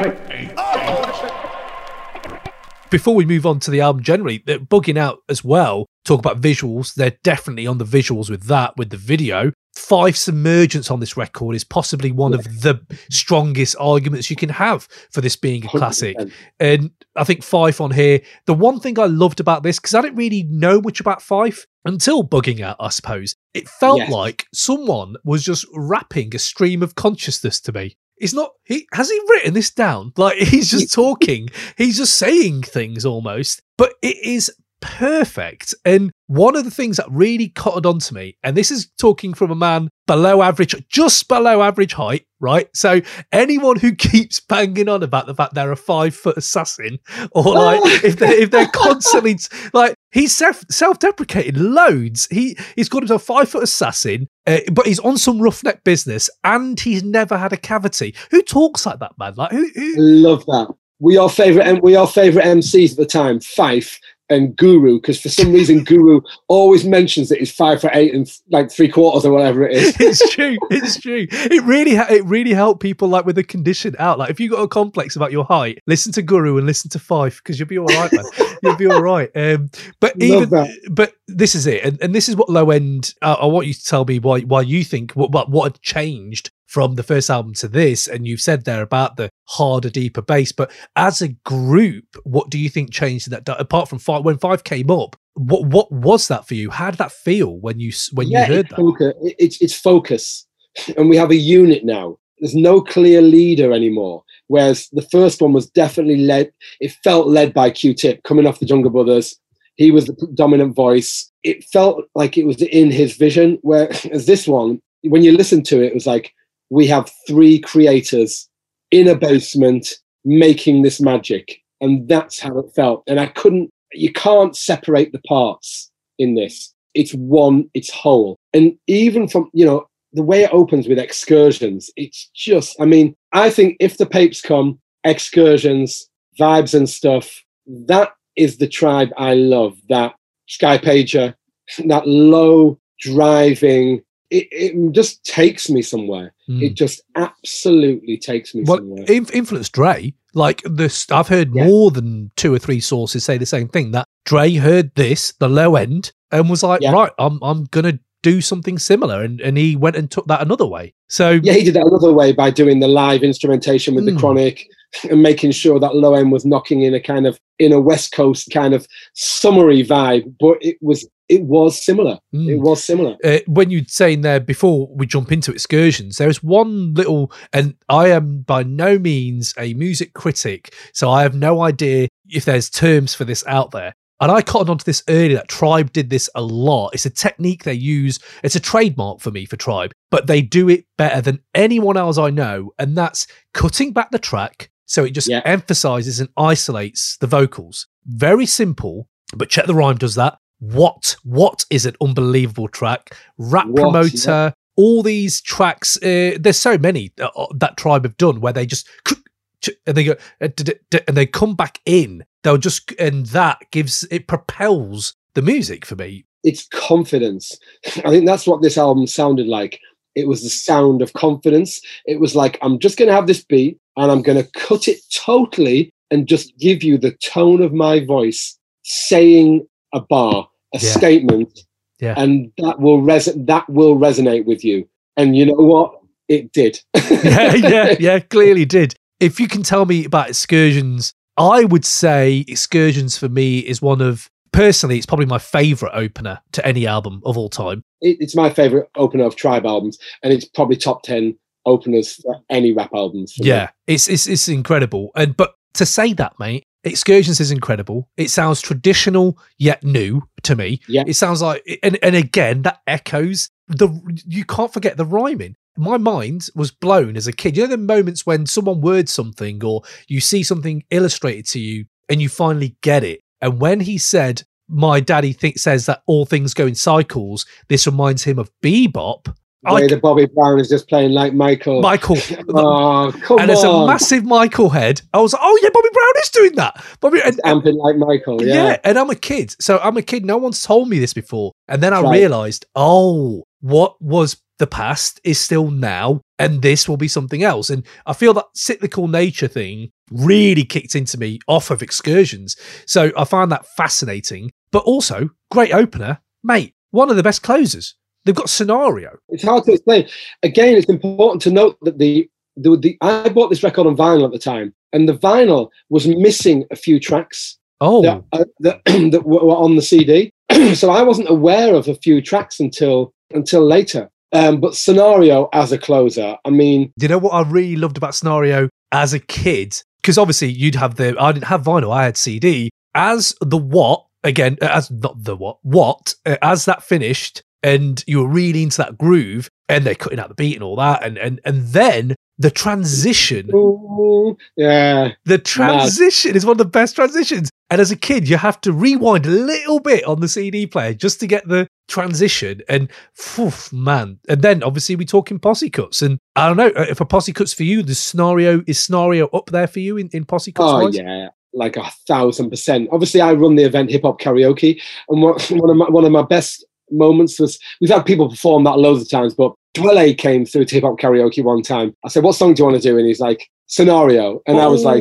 Before we move on to the album generally, Bugging Out as well, talk about visuals. They're definitely on the visuals with the video. Fife's emergence on this record is possibly one of the strongest arguments you can have for this being a classic. 100%. And I think Fife on here, the one thing I loved about this, because I didn't really know much about Fife until Bugging Out, I suppose, it felt like someone was just rapping a stream of consciousness to me. It's not, has he written this down? Like, he's just talking, he's just saying things almost, but it is perfect. And one of the things that really caught on to me, and this is talking from a man below average, just below average height, right? So anyone who keeps banging on about the fact they're a 5-foot assassin, or like if they're constantly like, he's self-deprecated loads. He's called himself a 5-foot assassin, but he's on some roughneck business, and he's never had a cavity. Who talks like that, man? Like who? Love that. We are favorite MCs at the time, Fife and Guru, because for some reason Guru always mentions that he's 5'8" and like 3/4 or whatever it is. It's true. It really helped people like with the condition out. Like if you got a complex about your height, listen to Guru and listen to Fife, because you'll be all right, man. You'll be all right. But this is it, and this is what Low End. I want you to tell me why you think what had changed from the first album to this. And you've said there about the harder, deeper bass, but as a group, what do you think changed in that? Apart from when Five came up, what was that for you? How did that feel when you heard that? It's focus, and we have a unit now. There's no clear leader anymore. Whereas the first one was definitely led. It felt led by Q-Tip coming off the Jungle Brothers. He was the dominant voice. It felt like it was in his vision. Whereas this one, when you listen to it, it was like, we have 3 creators in a basement making this magic. And that's how it felt. And you can't separate the parts in this. It's whole. And even from, the way it opens with Excursions, it's just, I think if the Papes come, Excursions, Vibes and Stuff, that is the Tribe I love. That Skypager, that low driving, it just takes me somewhere. It just absolutely takes me somewhere. Influenced Dre. Like this, I've heard more than 2 or 3 sources say the same thing, that Dre heard this, the Low End, and was like, right, I'm gonna do something similar, and he went and took that another way. So he did that another way by doing the live instrumentation with the Chronic and making sure that Low End was knocking in a West Coast kind of summery vibe, but it was similar. It was similar. When you're saying there, before we jump into Excursions, there's one little, and I am by no means a music critic, so I have no idea if there's terms for this out there. And I cottoned onto this earlier, that Tribe did this a lot. It's a technique they use. It's a trademark for me, for Tribe, but they do it better than anyone else I know. And that's cutting back the track, So it just emphasizes and isolates the vocals. Very simple, but Check the Rhyme does that. What is an unbelievable track. Rap Promoter, all these tracks. There's so many that Tribe have done where they just and they go and they come back in. They'll just, and that it propels the music for me. It's confidence. I think that's what this album sounded like. It was the sound of confidence. It was like, I'm just going to have this beat and I'm going to cut it totally and just give you the tone of my voice saying a bar, a statement, and that will resonate with you. And you know what? It did. Clearly did. If you can tell me about Excursions, I would say Excursions for me is one of, personally, it's probably my favourite opener to any album of all time. It's my favourite opener of Tribe albums, and it's probably top 10 openers for any rap albums. Yeah, it's incredible. But to say that, mate, Excursions is incredible. It sounds traditional yet new to me. Yeah. It sounds like, and again, that echoes you can't forget the rhyming. My mind was blown as a kid. You know the moments when someone words something or you see something illustrated to you and you finally get it. And when he said, my daddy says that all things go in cycles, this reminds him of Bebop. The Bobby Brown is just playing like Michael. Oh, come on. And as a massive Michael head, I was like, oh yeah, Bobby Brown is doing that. Amping like Michael, yeah. And I'm a kid. So I'm a kid. No one's told me this before. And then I realised, what was the past is still now, and this will be something else. And I feel that cyclical nature thing really kicked into me off of Excursions. So I find that fascinating, but also great opener, mate. One of the best closers. They've got Scenario. It's hard to explain. Again, it's important to note that I bought this record on vinyl at the time, and the vinyl was missing a few tracks that were on the CD. So I wasn't aware of a few tracks until later. But Scenario as a closer, I mean... Do you know what I really loved about Scenario as a kid? Because obviously I didn't have vinyl, I had CD. As the as that finished, and you were really into that groove, and they're cutting out the beat and all that, and then the transition. Ooh, yeah. The transition is one of the best transitions. And as a kid, you have to rewind a little bit on the CD player just to get the transition. And man. And then obviously we're talking posse cuts. And I don't know, if a posse cuts for you, is Scenario up there for you in posse cuts? Oh, yeah. Like 1,000%. Obviously, I run the event Hip Hop Karaoke. And one of my best moments was, we've had people perform that loads of times, but Dwele came through to Hip Hop Karaoke one time. I said, what song do you want to do? And he's like, Scenario. And I was like,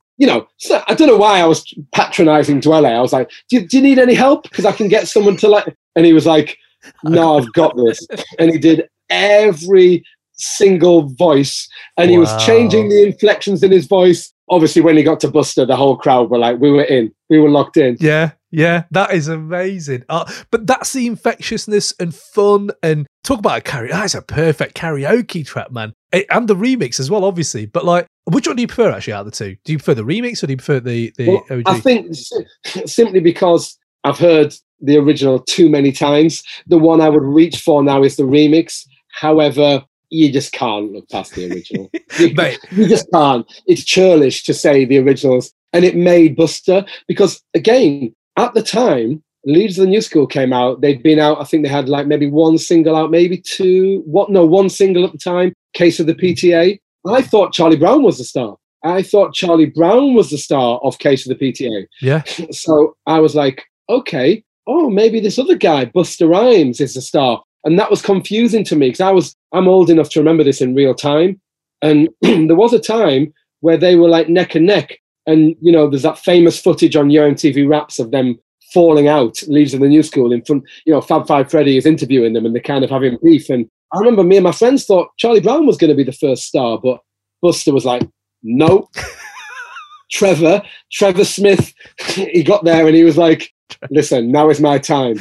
I don't know why I was patronizing Dwele. I was like, do you need any help? Because I can get someone to like, and he was like, no, I've got this. And he did every single voice, and he was changing the inflections in his voice. Obviously, when he got to Buster, the whole crowd were like, we were locked in. Yeah, that is amazing. But that's the infectiousness and fun, and talk about a karaoke. That's a perfect karaoke track, man. And the remix as well, obviously. But like, which one do you prefer actually out of the two? Do you prefer the remix or do you prefer the OG? I think simply because I've heard the original too many times. The one I would reach for now is the remix. However, you just can't look past the original. You just can't. It's churlish to say the originals. And it made Buster, because again, at the time, Leaders of the New School came out. They'd been out, I think they had like maybe one single out, maybe two. One single at the time, Case of the PTA. I thought Charlie Brown was the star. I thought Charlie Brown was the star of Case of the PTA. Yeah. So I was like, okay, maybe this other guy, Busta Rhymes, is the star. And that was confusing to me because I'm old enough to remember this in real time. And there was a time where they were like neck and neck. And, there's that famous footage on Yo MTV Raps of them falling out, Leaders of the New School, in front, Fab Five Freddy is interviewing them and they're kind of having beef. And I remember me and my friends thought Charlie Brown was going to be the first star, but Buster was like, no. Trevor Smith, he got there and he was like, listen, now is my time.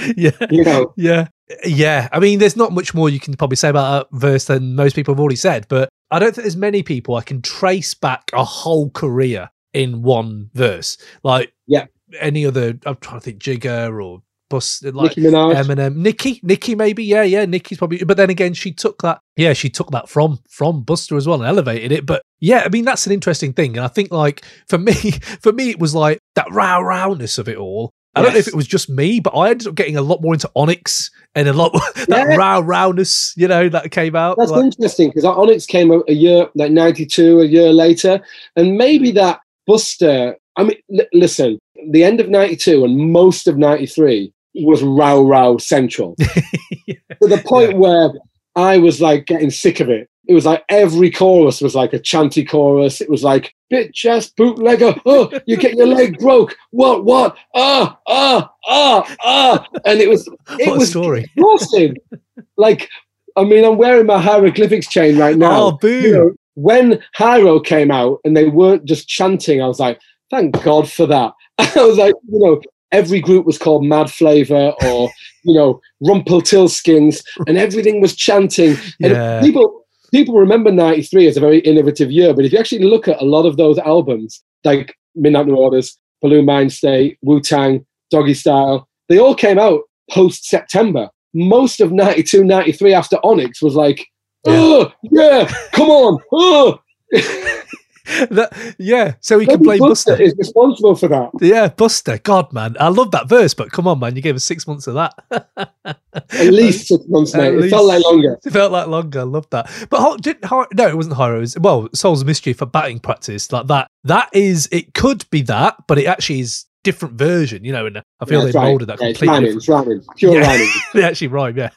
Yeah. I mean, there's not much more you can probably say about that verse than most people have already said, but I don't think there's many people I can trace back a whole career in one verse. Like any other, I'm trying to think, Jigger or like Nicki Minaj. Eminem, Nicki maybe, yeah, Nicki's probably. But then again, she took that from Busta as well and elevated it. But yeah, I mean that's an interesting thing, and I think like for me, it was like that rowness of it all. I don't know if it was just me, but I ended up getting a lot more into Onyx and a lot that rowness, that came out. That's interesting because Onyx came out a year, like 92, a year later, and maybe that Busta. I mean, listen, the end of 92 and most of 93 was row central to the point where I was like getting sick of it. It was like every chorus was like a chanty chorus. It was like, bitch ass bootlegger. Oh, you get your leg broke. What? And it was story. Exhausting. Like, I mean, I'm wearing my hieroglyphics chain right now. Oh, boo. When Hyro came out and they weren't just chanting, I was like, thank God for that. I was like, every group was called Mad Flavor or, Rumpeltilskins, and everything was chanting. And people remember 93 as a very innovative year, but if you actually look at a lot of those albums, like Midnight Marauders, Balloon Mind State, Wu-Tang, Doggy Style, they all came out post-September. Most of 92, 93 after Onyx was like, come on, so we can blame Busta. Is responsible for that. Yeah, Busta. God, man, I love that verse, but come on, man, you gave us 6 months of that. At least 6 months, mate. It felt like longer. It felt like longer. I love that. But no, it wasn't Hyro. Souls of Mystery for batting practice like that. That is, it could be that, but it actually is different version, and I feel they molded that completely. It's rhyming. Pure rhyming. They actually rhyme, yeah.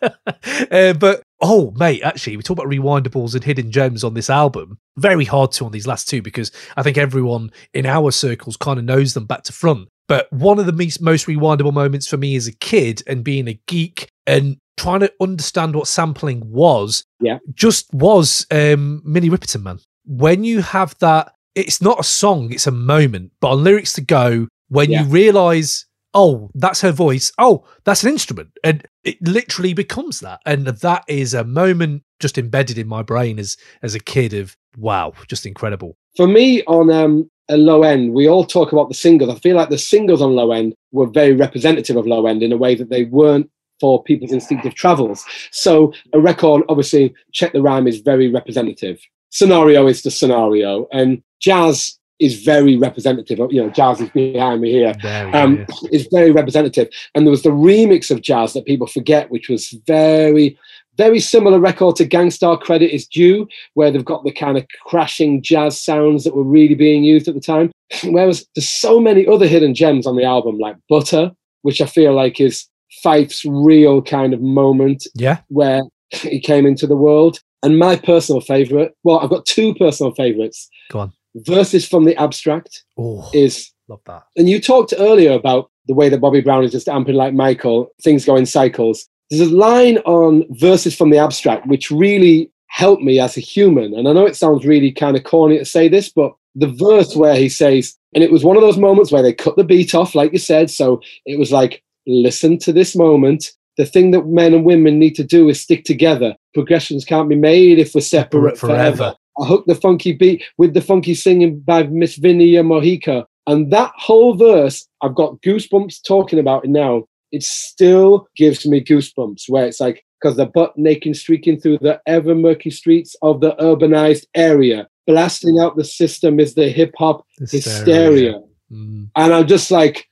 But mate, actually, we talk about rewindables and hidden gems on this album. Very hard to on these last two because I think everyone in our circles kind of knows them back to front. But one of the most rewindable moments for me as a kid and being a geek and trying to understand what sampling was, just was Minnie Riperton, man. When you have that, it's not a song, it's a moment, but on Lyrics to Go, when you realise, oh, that's her voice, oh, that's an instrument, and it literally becomes that. And that is a moment just embedded in my brain as a kid of, wow, just incredible. For me, on a Low End, we all talk about the singles. I feel like the singles on Low End were very representative of Low End in a way that they weren't for people's instinctive travels. So a record, obviously, Check the Rhyme is very representative. Scenario is the scenario, and Jazz is very representative. Jazz is behind me here. It's very representative. And there was the remix of Jazz that people forget, which was very, very similar record to Gangstar Credit Is Due, where they've got the kind of crashing jazz sounds that were really being used at the time. Whereas there's so many other hidden gems on the album, like Butter, which I feel like is Fife's real kind of moment where he came into the world. And my personal favourite, well, I've got two personal favourites. Go on. Verses from the Abstract is... Love that. And you talked earlier about the way that Bobby Brown is just amping like Michael, things go in cycles. There's a line on Verses from the Abstract which really helped me as a human. And I know it sounds really kind of corny to say this, but the verse where he says, and it was one of those moments where they cut the beat off, like you said, so it was like, listen to this moment. The thing that men and women need to do is stick together. Progressions can't be made if we're separate forever. I hooked the funky beat with the funky singing by Miss Vinia Mojica. And that whole verse, I've got goosebumps talking about it now. It still gives me goosebumps, where it's like, because they're butt naked streaking through the ever murky streets of the urbanized area. Blasting out the system is the hip-hop hysteria. And I'm just like,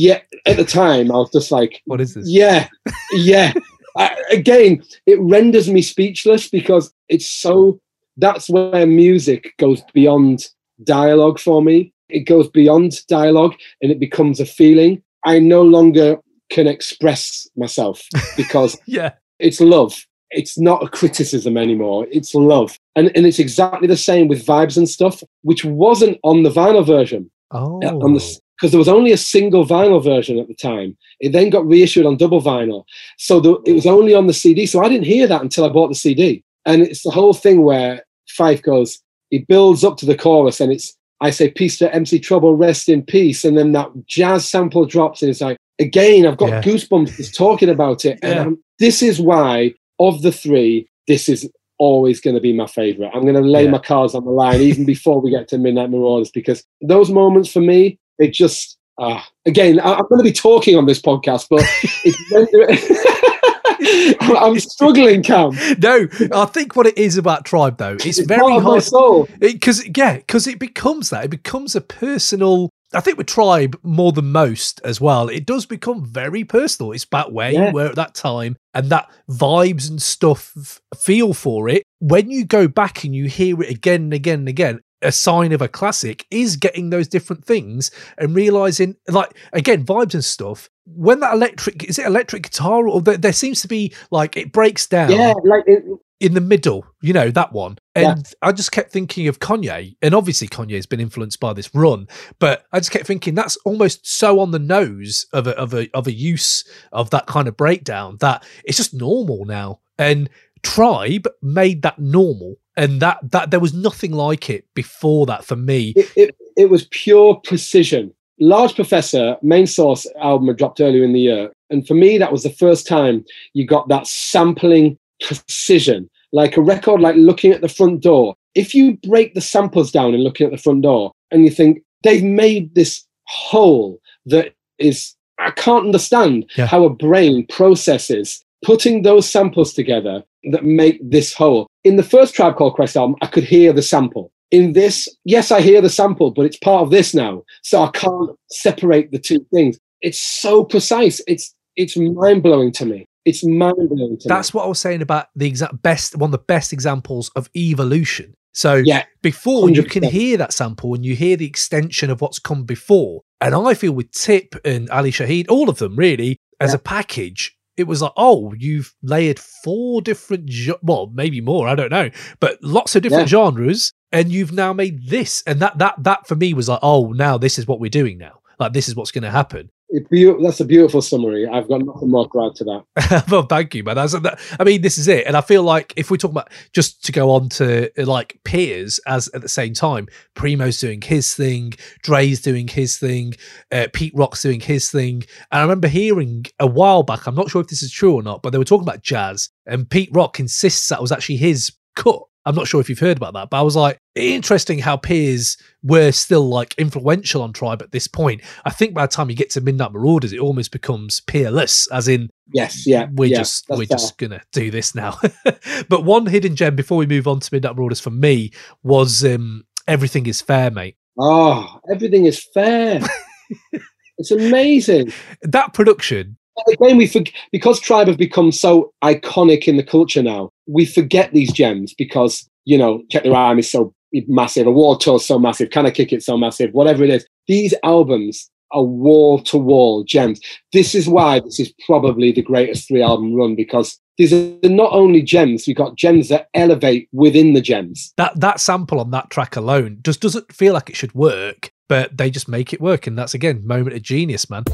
at the time, I was just like, what is this? Yeah. Again, it renders me speechless because it's so... That's where music goes beyond dialogue for me. It goes beyond dialogue and it becomes a feeling. I no longer can express myself because it's love. It's not a criticism anymore. It's love. And it's exactly the same with Vibes and Stuff, which wasn't on the vinyl version. Because there was only a single vinyl version at the time. It then got reissued on double vinyl. So it was only on the CD. So I didn't hear that until I bought the CD. And it's the whole thing where Fife goes, he builds up to the chorus and it's, I say, peace to MC Trouble, rest in peace. And then that jazz sample drops and it's like, again, I've got goosebumps just talking about it. And this is why, of the three, this is always going to be my favourite. I'm going to lay my cards on the line even before we get to Midnight Marauders, because those moments for me, they just Again, I'm going to be talking on this podcast, but I'm struggling, Cam. No, I think what it is about Tribe, though, it's very hard. Because it becomes that. It becomes a personal. I think with Tribe more than most as well, it does become very personal. It's about where you were at that time and that vibes and stuff feel for it. When you go back and you hear it again and again and again, a sign of a classic is getting those different things and realizing, like, again, vibes and stuff. When that electric guitar, or there seems to be like it breaks down. Yeah, like in the middle, that one. And I just kept thinking of Kanye, and obviously Kanye's been influenced by this run, but I just kept thinking that's almost so on the nose of a use of that kind of breakdown that it's just normal now. And Tribe made that normal, and that there was nothing like it before that for me. It was pure precision. Large Professor, Main Source album had dropped earlier in the year, and for me that was the first time you got that sampling precision, like a record, like Looking at the Front Door. If you break the samples down and Looking at the Front Door, and you think they've made this whole that is, I can't understand how a brain processes putting those samples together that make this whole. In the first Tribe Called Quest album, I could hear the sample. In this, yes, I hear the sample, but it's part of this now, so I can't separate the two things. It's so precise. It's mind-blowing to me. It's mind-blowing to me. That's what I was saying about the one of the best examples of evolution. So before 100%. You can hear that sample and you hear the extension of what's come before. And I feel with Tip and Ali Shaheed, all of them really, as a package, it was like, oh, you've layered 4 different, well, maybe more, I don't know, but lots of different genres, and you've now made this. And that for me was like, oh, now this is what we're doing now. Like, this is what's going to happen. That's a beautiful summary. I've got nothing more to add to that. Well, thank you, man. I mean, this is it. And I feel like if we talk about, just to go on to like peers as at the same time, Primo's doing his thing, Dre's doing his thing, Pete Rock's doing his thing. And I remember hearing a while back, I'm not sure if this is true or not, but they were talking about jazz, and Pete Rock insists that was actually his cut. I'm not sure if you've heard about that, but I was like, interesting how peers were still like influential on Tribe at this point. I think by the time you get to Midnight Marauders, it almost becomes peerless, as in, we're just gonna do this now. But one hidden gem before we move on to Midnight Marauders for me was Everything Is Fair, mate. Oh, Everything Is Fair. It's amazing. That production. Again, we forget, because Tribe have become so iconic in the culture now, we forget these gems because, Check the Rhyme is so massive, a War Tour is so massive, Can I Kick It so massive, whatever it is. These albums are wall-to-wall gems. This is why this is probably the greatest 3-album run, because these are not only gems, we've got gems that elevate within the gems. That sample on that track alone just doesn't feel like it should work, but they just make it work, and that's, again, moment of genius, man.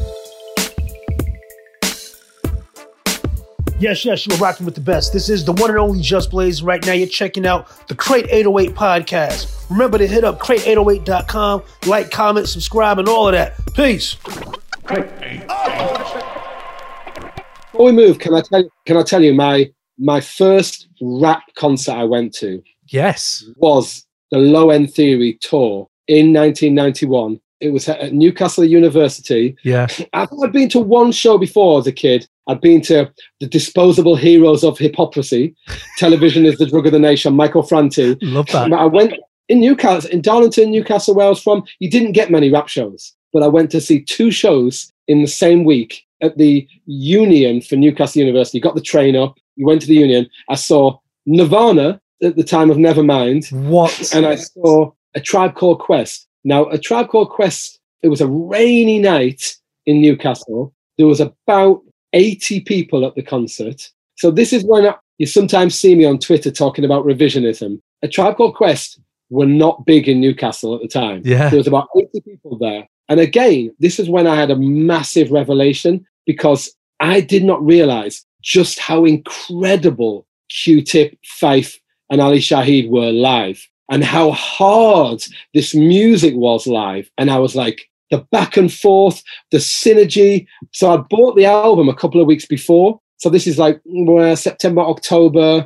Yes, you're rocking with the best. This is the one and only Just Blaze. Right now, you're checking out the Crate 808 podcast. Remember to hit up crate808.com, like, comment, subscribe, and all of that. Peace. Before we move, can I tell you my first rap concert I went to? Yes, was the Low End Theory tour in 1991. It was at Newcastle University. Yeah, I think I'd been to one show before as a kid. I'd been to the Disposable Heroes of Hypocrisy. Television is the Drug of the Nation. Michael Franti. Love that. I went in Newcastle, in Darlington, Newcastle, where I was from. You didn't get many rap shows, but I went to see 2 shows in the same week at the Union for Newcastle University. You got the train up. You went to the Union. I saw Nirvana at the time of Nevermind. What? And I saw A Tribe Called Quest. Now, A Tribe Called Quest, it was a rainy night in Newcastle. There was about 80 people at the concert. So this is when you sometimes see me on Twitter talking about revisionism. A Tribe Called Quest were not big in Newcastle at the time. Yeah. There was about 80 people there. And again, this is when I had a massive revelation, because I did not realize just how incredible Q-Tip, Phife, and Ali Shaheed were live, and how hard this music was live. And I was like, the back and forth, the synergy. So I bought the album a couple of weeks before. So this is like September, October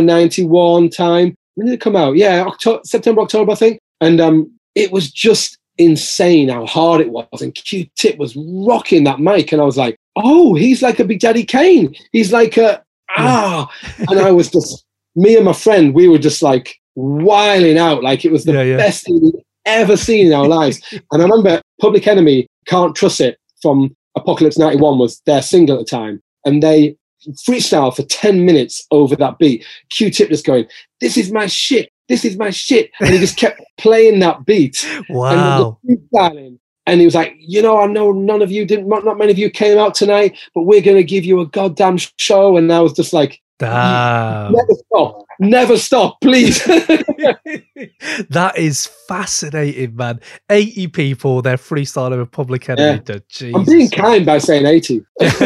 91 time. When did it come out? Yeah, September, October, I think. And it was just insane how hard it was. And Q-Tip was rocking that mic. And I was like, oh, he's like a Big Daddy Kane. He's like and I was just, me and my friend, we were just like wiling out. Like it was the best thing we'd ever seen in our lives. And I remember Public Enemy, Can't Trust It from Apocalypse 91 was their single at the time. And they freestyle for 10 minutes over that beat. Q-Tip just going, this is my shit. This is my shit. And he just kept playing that beat. Wow. And he was like, you know, I know not many of you came out tonight, but we're going to give you a goddamn show. And I was just like, damn. Never stop, please. That is fascinating, man. 80 people, they're freestyling with Public Enemy. Yeah. I'm being kind by saying 80.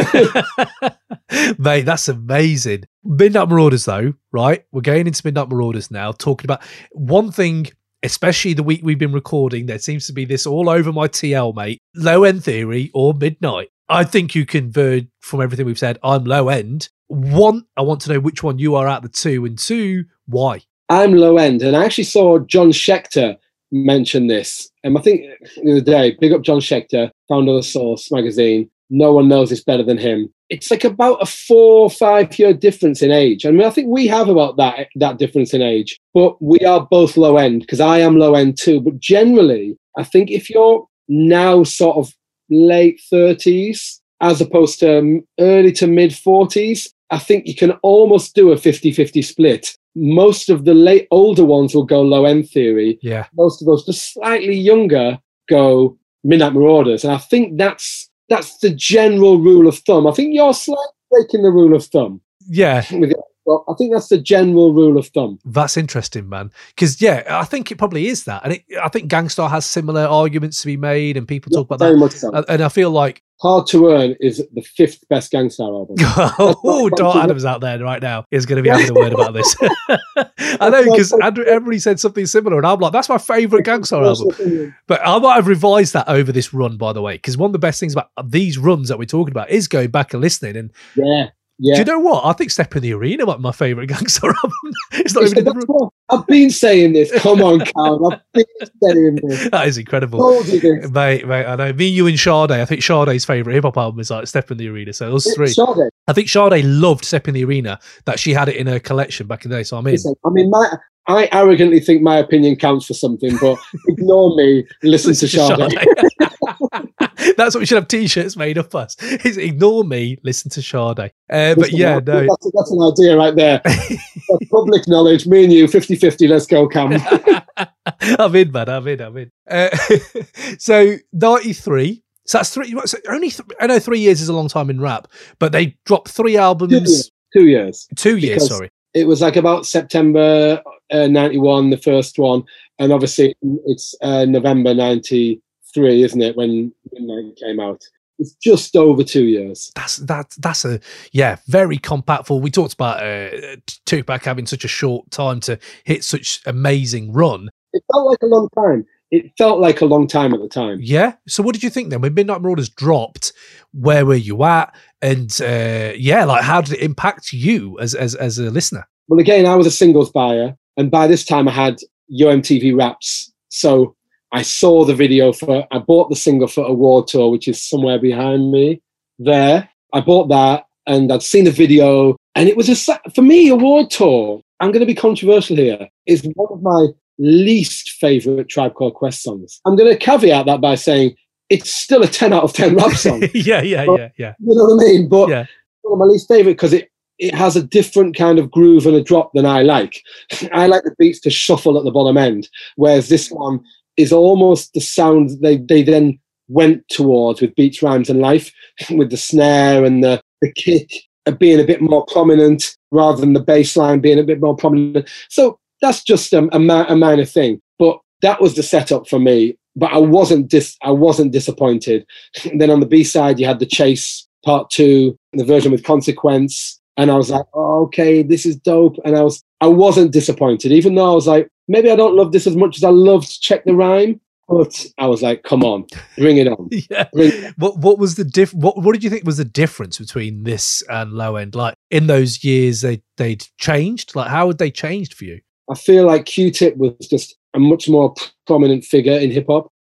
Mate, that's amazing. Midnight Marauders, though, right? We're going into Midnight Marauders now, talking about one thing, especially the week we've been recording. There seems to be this all over my TL, mate. Low End Theory or Midnight. I think you can verge from everything we've said. I'm low end. One, I want to know which one you are out of the two, and two, why? I'm low end, and I actually saw John Schechter mention this. And I think the other day, big up John Schechter, founder of The Source magazine. No one knows this better than him. It's like about a 4 or 5 year difference in age. I mean, I think we have about that difference in age, but we are both low end because I am low end too. But generally, I think if you're now sort of late 30s as opposed to early to mid 40s, I think you can almost do a 50-50 split. Most of the older ones will go Low End Theory. Yeah. Most of those just slightly younger go Midnight Marauders. And I think that's the general rule of thumb. I think you're slightly breaking the rule of thumb. Yeah. I think that's the general rule of thumb. That's interesting, man. Because, yeah, I think it probably is that. And I think Gangstar has similar arguments to be made, and people talk about very that. Much so. And I feel like Hard to Earn is the 5th best Gangstar album. Oh, Dart Adams out there right now is going to be having a word about this. I know, because everybody said something similar, and I'm like, that's my favourite Gangstar album. But I might have revised that over this run, by the way, because one of the best things about these runs that we're talking about is going back and listening. And yeah. Do you know what? I think Step in the Arena might be my favourite Gangstar album. It's not even in the run. I've been saying this. Come on, Cal. I've been saying this. That is incredible. Told you this. Mate, I know. Me, you, and Sade. I think Sade's favourite hip hop album is like Step in the Arena. So those three. Sade. I think Sade loved Step in the Arena, that she had it in her collection back in the day. So I'm in. Listen, I mean, I arrogantly think my opinion counts for something, but ignore me. Listen to Sade. That's what we should have T-shirts made of us. Is ignore me, listen to Sade. But yeah, no. That's an idea right there. That's public knowledge. Me and you, 50-50. Let's go, Cam. I'm in, man. I'm in. So 93. So that's three. So I know 3 years is a long time in rap, but they dropped 3 albums. 2 years. 2 years. Sorry. It was like about September 91, the first one, and obviously it's November 93, isn't it, when Midnight came out? It's just over 2 years. That's a very compactful. We talked about Tupac having such a short time to hit such amazing run. It felt like a long time. At the time. Yeah. So what did you think then when Midnight Marauders dropped? Where were you at? And how did it impact you as a listener? Well, again, I was a singles buyer, and by this time I had Yo MTV Raps. So I saw the video I bought the single for Award Tour, which is somewhere behind me there. I bought that, and I'd seen the video, and it was for me, Award Tour, I'm going to be controversial here, is one of my least favourite Tribe Called Quest songs. I'm going to caveat that by saying it's still a 10 out of 10 rap song. Yeah. You know what I mean? But one of my least favourite because it has a different kind of groove and a drop than I like. I like the beats to shuffle at the bottom end, whereas this one is almost the sound they then went towards with Beats, Rhymes and Life, with the snare and the kick being a bit more prominent rather than the bass line being a bit more prominent. So that's just a minor thing. But that was the setup for me. But I wasn't disappointed. And then on the B-side, you had The Chase Part 2, the version with Consequence. And I was like, oh, okay, this is dope. And I wasn't disappointed, even though I was like, maybe I don't love this as much as I loved Check the Rhyme. But I was like, come on, bring it on. Yeah. What was the what did you think was the difference between this and Low End? Like in those years they'd changed? Like how had they changed for you? I feel like Q-Tip was just a much more prominent figure in hip hop.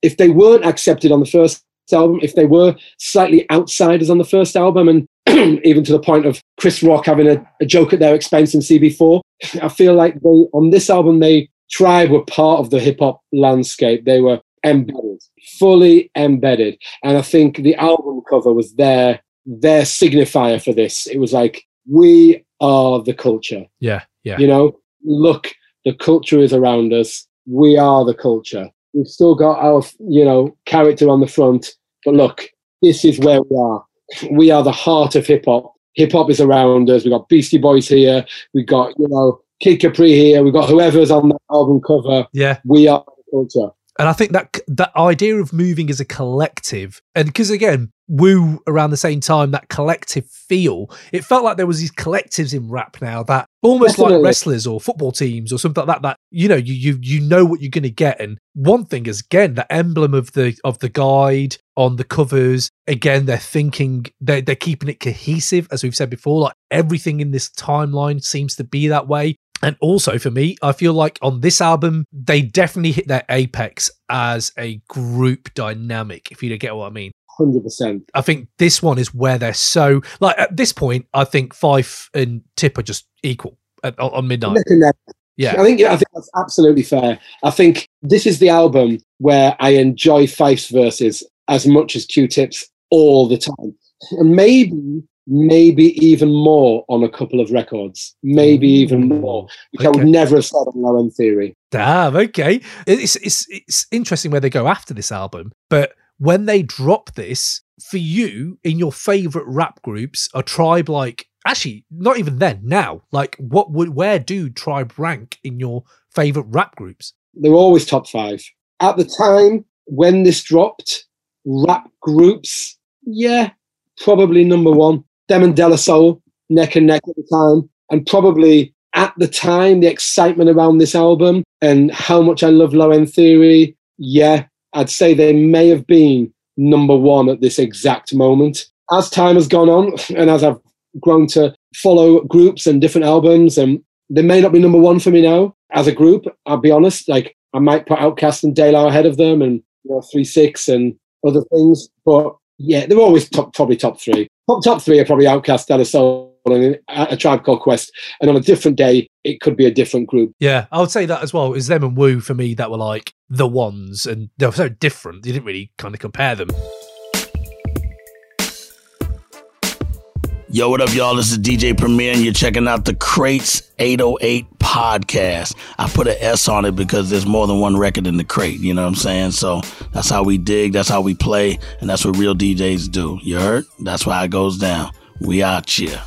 if they weren't accepted on the first album, if they were slightly outsiders on the first album, and even to the point of Chris Rock having a joke at their expense in CB4, I feel like on this album, Tribe were part of the hip-hop landscape. They were embedded, fully embedded. And I think the album cover was their signifier for this. It was like, we are the culture. Yeah, yeah. You know, look, the culture is around us. We are the culture. We've still got our, character on the front. But look, this is where we are. We are the heart of hip-hop. Hip-hop is around us. We've got Beastie Boys here. We've got, Kid Capri here. We've got whoever's on the album cover. Yeah. We are the culture. And I think that idea of moving as a collective, and because again, Wu around the same time, that collective feel, it felt like there was these collectives in rap now that almost Definitely. like wrestlers or football teams or something like that you know what you're going to get. And one thing is, again, the emblem of the guide on the covers, again, they're keeping it cohesive, as we've said before. Like everything in this timeline seems to be that way. And also for me, I feel like on this album, they definitely hit their apex as a group dynamic, if you get what I mean. 100%. I think this one is where they're so, like at this point, I think Fife and Tip are just equal on Midnight. Yeah. I think that's absolutely fair. I think this is the album where I enjoy Fife's verses as much as Q-Tip's all the time. And maybe even more on a couple of records. Maybe even more. Which okay. I would never have said on Low End Theory. Damn, okay. It's interesting where they go after this album, but when they drop this, for you, in your favourite rap groups, a Tribe like, actually, not even then, now, like where do Tribe rank in your favourite rap groups? They were always top 5. At the time, when this dropped, rap groups, yeah, probably number 1. Them and De La Soul, neck and neck at the time. And probably at the time, the excitement around this album and how much I love Low End Theory, yeah, I'd say they may have been number 1 at this exact moment. As time has gone on, and as I've grown to follow groups and different albums, and they may not be number 1 for me now as a group, I'll be honest. Like, I might put Outkast and De La ahead of them, and 3-6 and other things. But yeah, they're always probably top 3. Top 3 are probably Outkast, De La Soul, and A Tribe Called Quest. And on a different day, it could be a different group. Yeah, I would say that as well. It was them and Wu for me that were like the ones, and they were so different. You didn't really kind of compare them. Yo, what up, y'all? This is DJ Premier, and you're checking out the Crates 808 podcast. I put an S on it because there's more than one record in the crate, you know what I'm saying? So that's how we dig, that's how we play, and that's what real DJs do. You heard? That's why it goes down. We out here.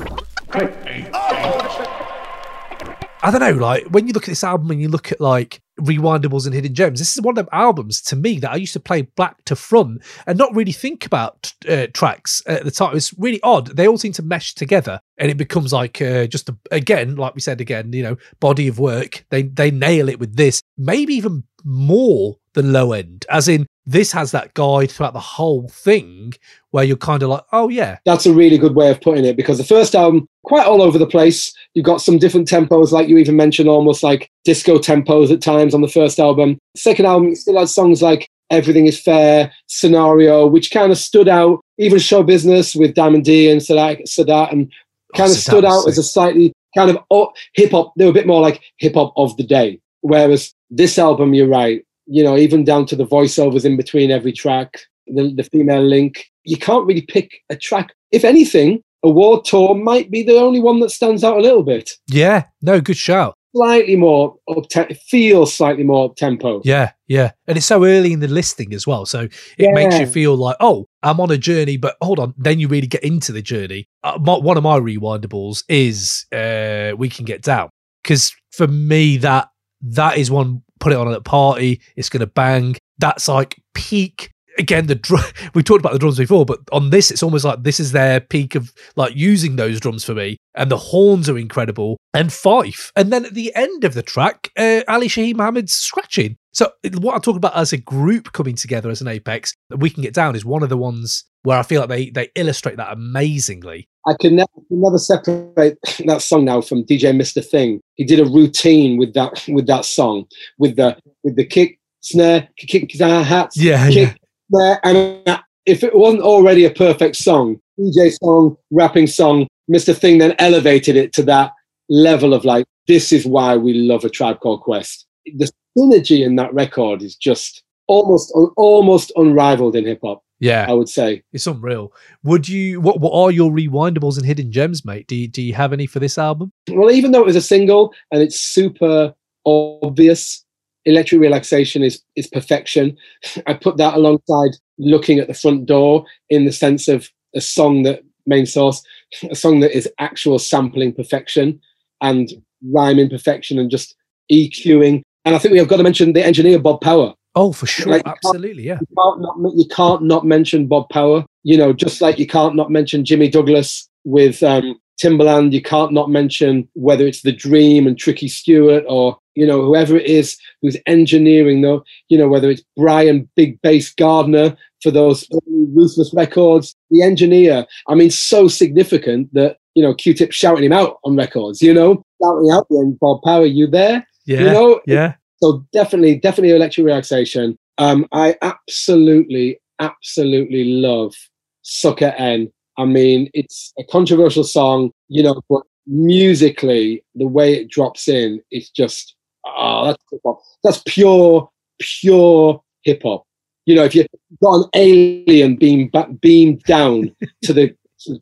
I don't know, like, when you look at this album and you look at, like, Rewindables and Hidden Gems, this is one of them albums, to me, that I used to play back to front and not really think about tracks at the time. It's really odd. They all seem to mesh together, and it becomes like again, like we said again, body of work. They nail it with this, maybe even more than Low End, as in this has that guide throughout the whole thing where you're kind of like, oh yeah. That's a really good way of putting it, because the first album, quite all over the place. You've got some different tempos, like you even mentioned, almost like disco tempos at times on the first album. Second album, it still had songs like Everything Is Fair, Scenario, which kind of stood out, even Show Business with Diamond D and Sadat, and kind of stood out as a slightly kind of hip-hop. They were a bit more like hip-hop of the day. Whereas this album, you're right, even down to the voiceovers in between every track, the female link, you can't really pick a track. If anything, Award Tour might be the only one that stands out a little bit. Yeah, no, good shout. Slightly more it feels slightly more tempo. Yeah, yeah. And it's so early in the listing as well. So it makes you feel like, oh, I'm on a journey, but hold on. Then you really get into the journey. One of my rewindables is We Can Get Down. Because for me, that is one, put it on at a party, it's going to bang. That's like peak. Again, we talked about the drums before, but on this, it's almost like this is their peak of like using those drums for me. And the horns are incredible. And Fife. And then at the end of the track, Ali Shaheed Muhammad's scratching. So what I'm talking about as a group coming together as an apex, We Can Get Down is one of the ones where I feel like they illustrate that amazingly. I can never separate that song now from DJ Mr. Thing. He did a routine with that song, with the kick, snare, kick, hats, Yeah. snare. And if it wasn't already a perfect song, DJ song, rapping song, Mr. Thing then elevated it to that level of like, this is why we love A Tribe Called Quest. The synergy in that record is just almost unrivaled in hip hop. Yeah, I would say it's unreal. What are your rewindables and hidden gems, mate? Do you have any for this album? Well, even though it was a single and it's super obvious, Electric Relaxation is perfection. I put that alongside Looking at the Front Door in the sense of a song that main source, a song that is actual sampling perfection and rhyming perfection and just EQing. And I think we have got to mention the engineer, Bob Power. Oh, for sure. Like, absolutely, yeah. You can't not mention Bob Power. Just like you can't not mention Jimmy Douglas with Timbaland. You can't not mention whether it's The Dream and Tricky Stewart or, whoever it is who's engineering, whether it's Brian Big Bass Gardner for those early Ruthless records. The engineer, so significant that, Q-Tip shouting him out on records, shouting out then, Bob Power, you there? Yeah, yeah. So definitely Electric Relaxation. I absolutely love Sucker N. It's a controversial song, but musically, the way it drops in, it's just, that's hip-hop. That's pure hip-hop. If you've got an alien beamed down to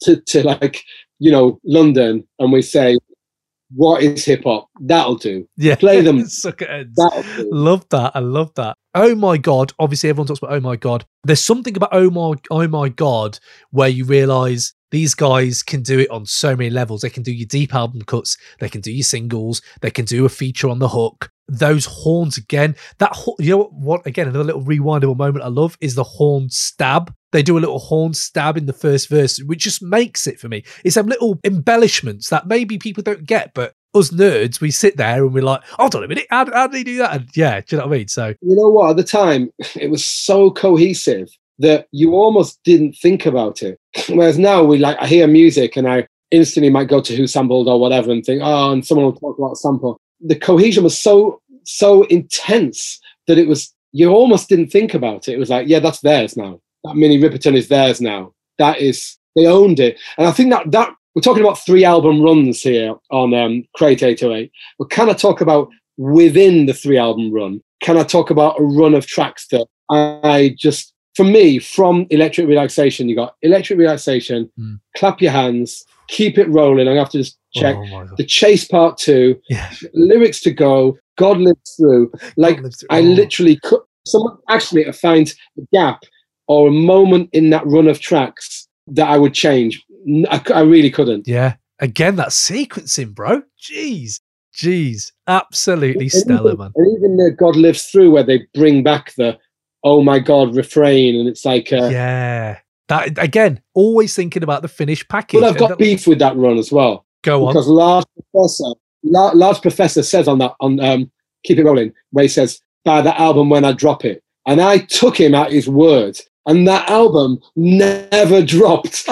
London, and we say, what is hip hop? That'll do. Yeah, play them. Sucker Ends. Love that. I love that. Oh my God! Obviously, everyone talks about Oh my God. There's something about Oh my God where you realise these guys can do it on so many levels. They can do your deep album cuts. They can do your singles. They can do a feature on the hook. Those horns again. What? Again, another little rewindable moment I love is the horn stab. They do a little horn stab in the first verse, which just makes it for me. It's some little embellishments that maybe people don't get, but us nerds, we sit there and we're like, hold on a minute, how did they do that? And yeah, do you know what I mean? So, you know what? At the time, it was so cohesive that you almost didn't think about it. Whereas now I hear music and I instantly might go to Who Sampled or whatever and think, and someone will talk about a sample. The cohesion was so intense that you almost didn't think about it. It was like, yeah, that's theirs now. That Minnie Riperton is theirs now. They owned it. And I think that we're talking about 3 album runs here on Crate 808. But can I talk about within the 3 album run? Can I talk about a run of tracks that for me, from Electric Relaxation, you got Electric Relaxation, Clap Your Hands, Keep It Rolling. I'm going to have to just check. The Chase Part 2, Lyrics to Go, God Lives Through. I literally could, someone actually find a gap or a moment in that run of tracks that I would change. I really couldn't. Yeah. Again, that sequencing, bro. Jeez. Absolutely stellar, man. And even the God Lives Through, where they bring back the oh my God refrain, and it's like... yeah. That, again, always thinking about the finished package. But I've got beef with that run as well. Go on. Because Large Professor says on Keep It Rolling, where he says, buy that album when I drop it. And I took him at his word. And that album never dropped. So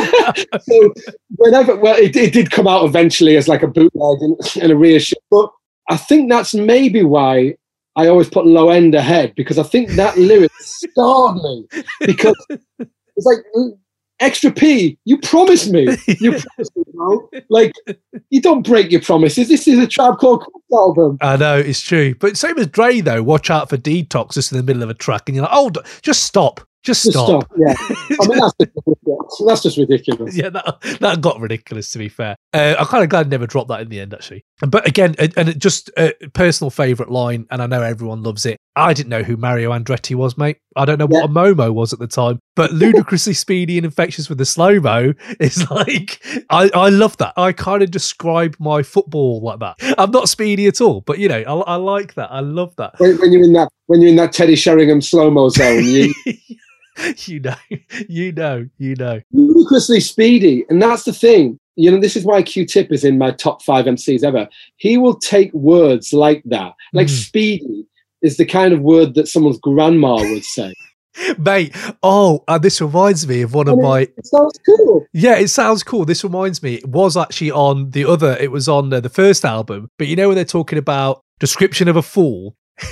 it did come out eventually as like a bootleg and a reissue. But I think that's maybe why I always put Low End ahead, because I think that lyric scarred me. Because it's like, Extra P, you promised me. You promised me, bro. Like, you don't break your promises. This is a Tribe Called Quest album. I know, it's true. But same as Dre, though, watch out for Detox just in the middle of a track. And you're like, oh, just stop. Just stop. Yeah. That's just ridiculous. Yeah, that got ridiculous, to be fair. I'm kind of glad I never dropped that in the end, actually. But again, and it just a personal favourite line, and I know everyone loves it. I didn't know who Mario Andretti was, mate. I don't know what a Momo was at the time, but ludicrously speedy and infectious with the slow-mo is like, I love that. I kind of describe my football like that. I'm not speedy at all, but I like that. I love that. When you're in that Teddy Sheringham slow-mo zone, you know. Ludicrously speedy. And that's the thing. This is why Q-Tip is in my top 5 MCs ever. He will take words like that. Like speedy is the kind of word that someone's grandma would say. Mate, this reminds me of one of my... It sounds cool. Yeah, it sounds cool. This reminds me, it was actually on the first album, but when they're talking about description of a fool,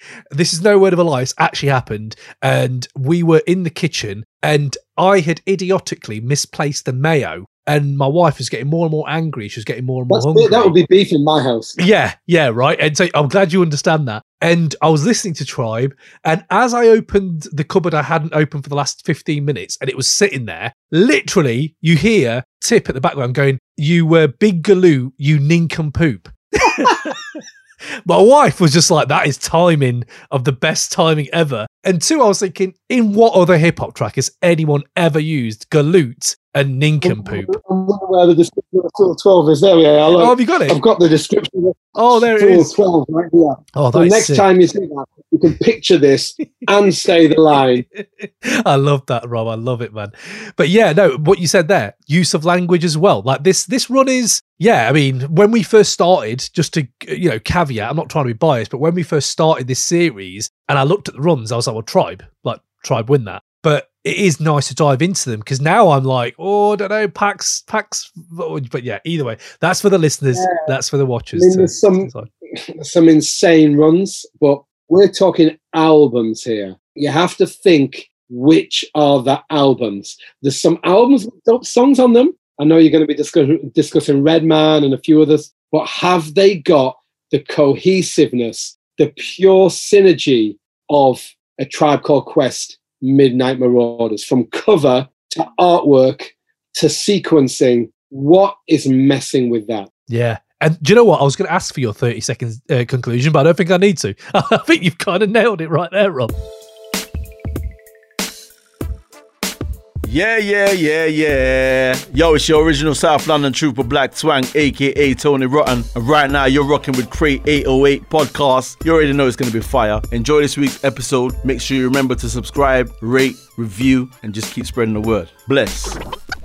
This is no word of a lie. It's actually happened. And we were in the kitchen and I had idiotically misplaced the mayo. And my wife was getting more and more angry. She was getting more and more hungry. That would be beef in my house. Yeah, right. And so I'm glad you understand that. And I was listening to Tribe. And as I opened the cupboard I hadn't opened for the last 15 minutes, and it was sitting there, literally, you hear Tip at the background going, "You were big galoot, you nincompoop." My wife was just like, that is timing of the best timing ever. And two, I was thinking, in what other hip hop track has anyone ever used galoot and nincompoop? I'm not aware the description of Full 12 is. There we are. Oh, have you got it? I've got the description of there it Full is. 12 right here. Oh, so next time you see that, you can picture this and say the line. I love that, Rob. I love it, man. But yeah, no, what you said there, use of language as well. Like this run is, yeah, I mean, when we first started, just to, caveat, I'm not trying to be biased, but when we first started this series and I looked at the runs, I was like, well, Tribe win that. But it is nice to dive into them because now I'm like, I don't know, Pax. But yeah, either way, that's for the listeners. Yeah. That's for the watchers. I mean, there's some insane runs, but we're talking albums here. You have to think which are the albums. There's some albums with songs on them. I know you're going to be discussing Redman and a few others, but have they got the cohesiveness, the pure synergy of A Tribe Called Quest, Midnight Marauders, from cover to artwork to sequencing? What is messing with that? Yeah. And do you know what? I was going to ask for your 30 seconds conclusion, but I don't think I need to. I think you've kind of nailed it right there, Rob. Yeah. Yo, it's your original South London trooper Black Twang, aka Tony Rotten. And right now you're rocking with Crate 808 podcast. You already know it's going to be fire. Enjoy this week's episode. Make sure you remember to subscribe, rate, review, and just keep spreading the word. Bless.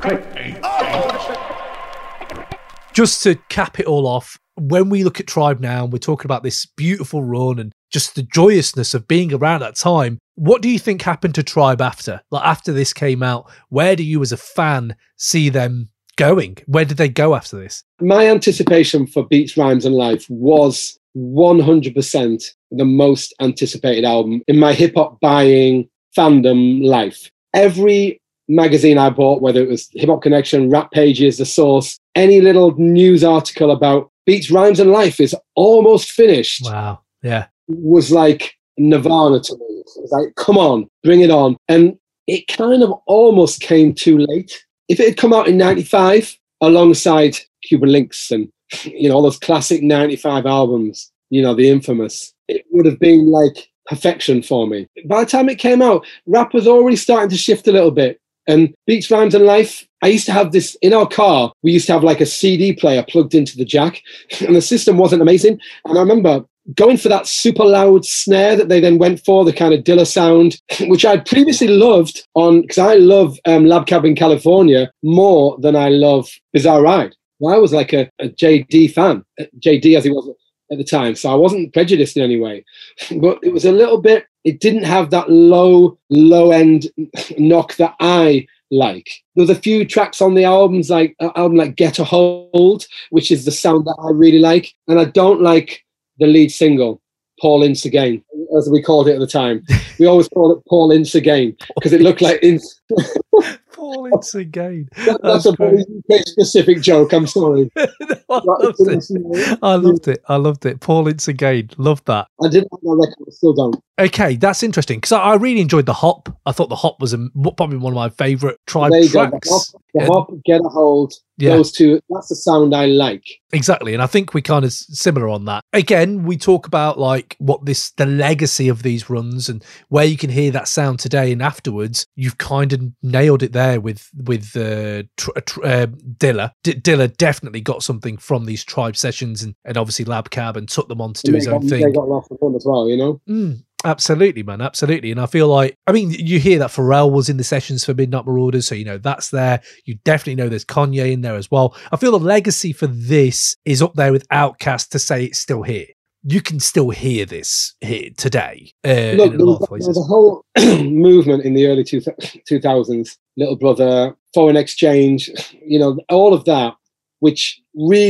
Just to cap it all off, when we look at Tribe now and we're talking about this beautiful run and just the joyousness of being around that time, what do you think happened to Tribe after? Like after this came out, where do you as a fan see them going? Where did they go after this? My anticipation for Beats, Rhymes and Life was 100% the most anticipated album in my hip-hop buying fandom life. Every magazine I bought, whether it was Hip Hop Connection, Rap Pages, The Source, any little news article about Beats, Rhymes and Life is almost finished. Wow. Yeah. Was like Nirvana to me. It was like, come on, bring it on. And it kind of almost came too late. If it had come out in 95 alongside Cuban Links and, all those classic 95 albums, the infamous, it would have been like perfection for me. By the time it came out, rap was already starting to shift a little bit. And Beats, Rhymes and Life, I used to have this in our car. We used to have like a CD player plugged into the jack and the system wasn't amazing. And I remember going for that super loud snare that they then went for, the kind of Dilla sound, which I'd previously loved because I love Lab Cab in California more than I love Bizarre Ride. Well, I was like a JD fan, JD as he was at the time. So I wasn't prejudiced in any way, but it was a little bit, it didn't have that low end knock that I like. There was a few tracks on the album like Get a Hold, which is the sound that I really like. And I don't like the lead single, Paul Ince Again, as we called it at the time. We always called it Paul Ince Again because it looked like Paul Ince Again. That's a very specific joke. I'm sorry. I loved it. Paul Ince Again. Loved that. I didn't like that record. I still don't. Okay, that's interesting because I really enjoyed The Hop. I thought The Hop was probably one of my favourite Tribe tracks. The Hop, Get a Hold. Yeah. Those two, that's the sound I like. Exactly. And I think we kind of similar on that. Again, we talk about like the legacy of these runs and where you can hear that sound today and afterwards. You've kind of nailed it there with Dilla. Dilla definitely got something from these Tribe sessions and obviously Lab Cab and took them on to do his own thing. They got lots of fun as well, Absolutely, man. Absolutely. And I feel like, you hear that Pharrell was in the sessions for Midnight Marauders. So, that's there. You definitely know there's Kanye in there as well. I feel the legacy for this is up there with Outkast to say it's still here. You can still hear this here today. Look, there was a whole movement in the early 2000s, Little Brother, Foreign Exchange, all of that, which really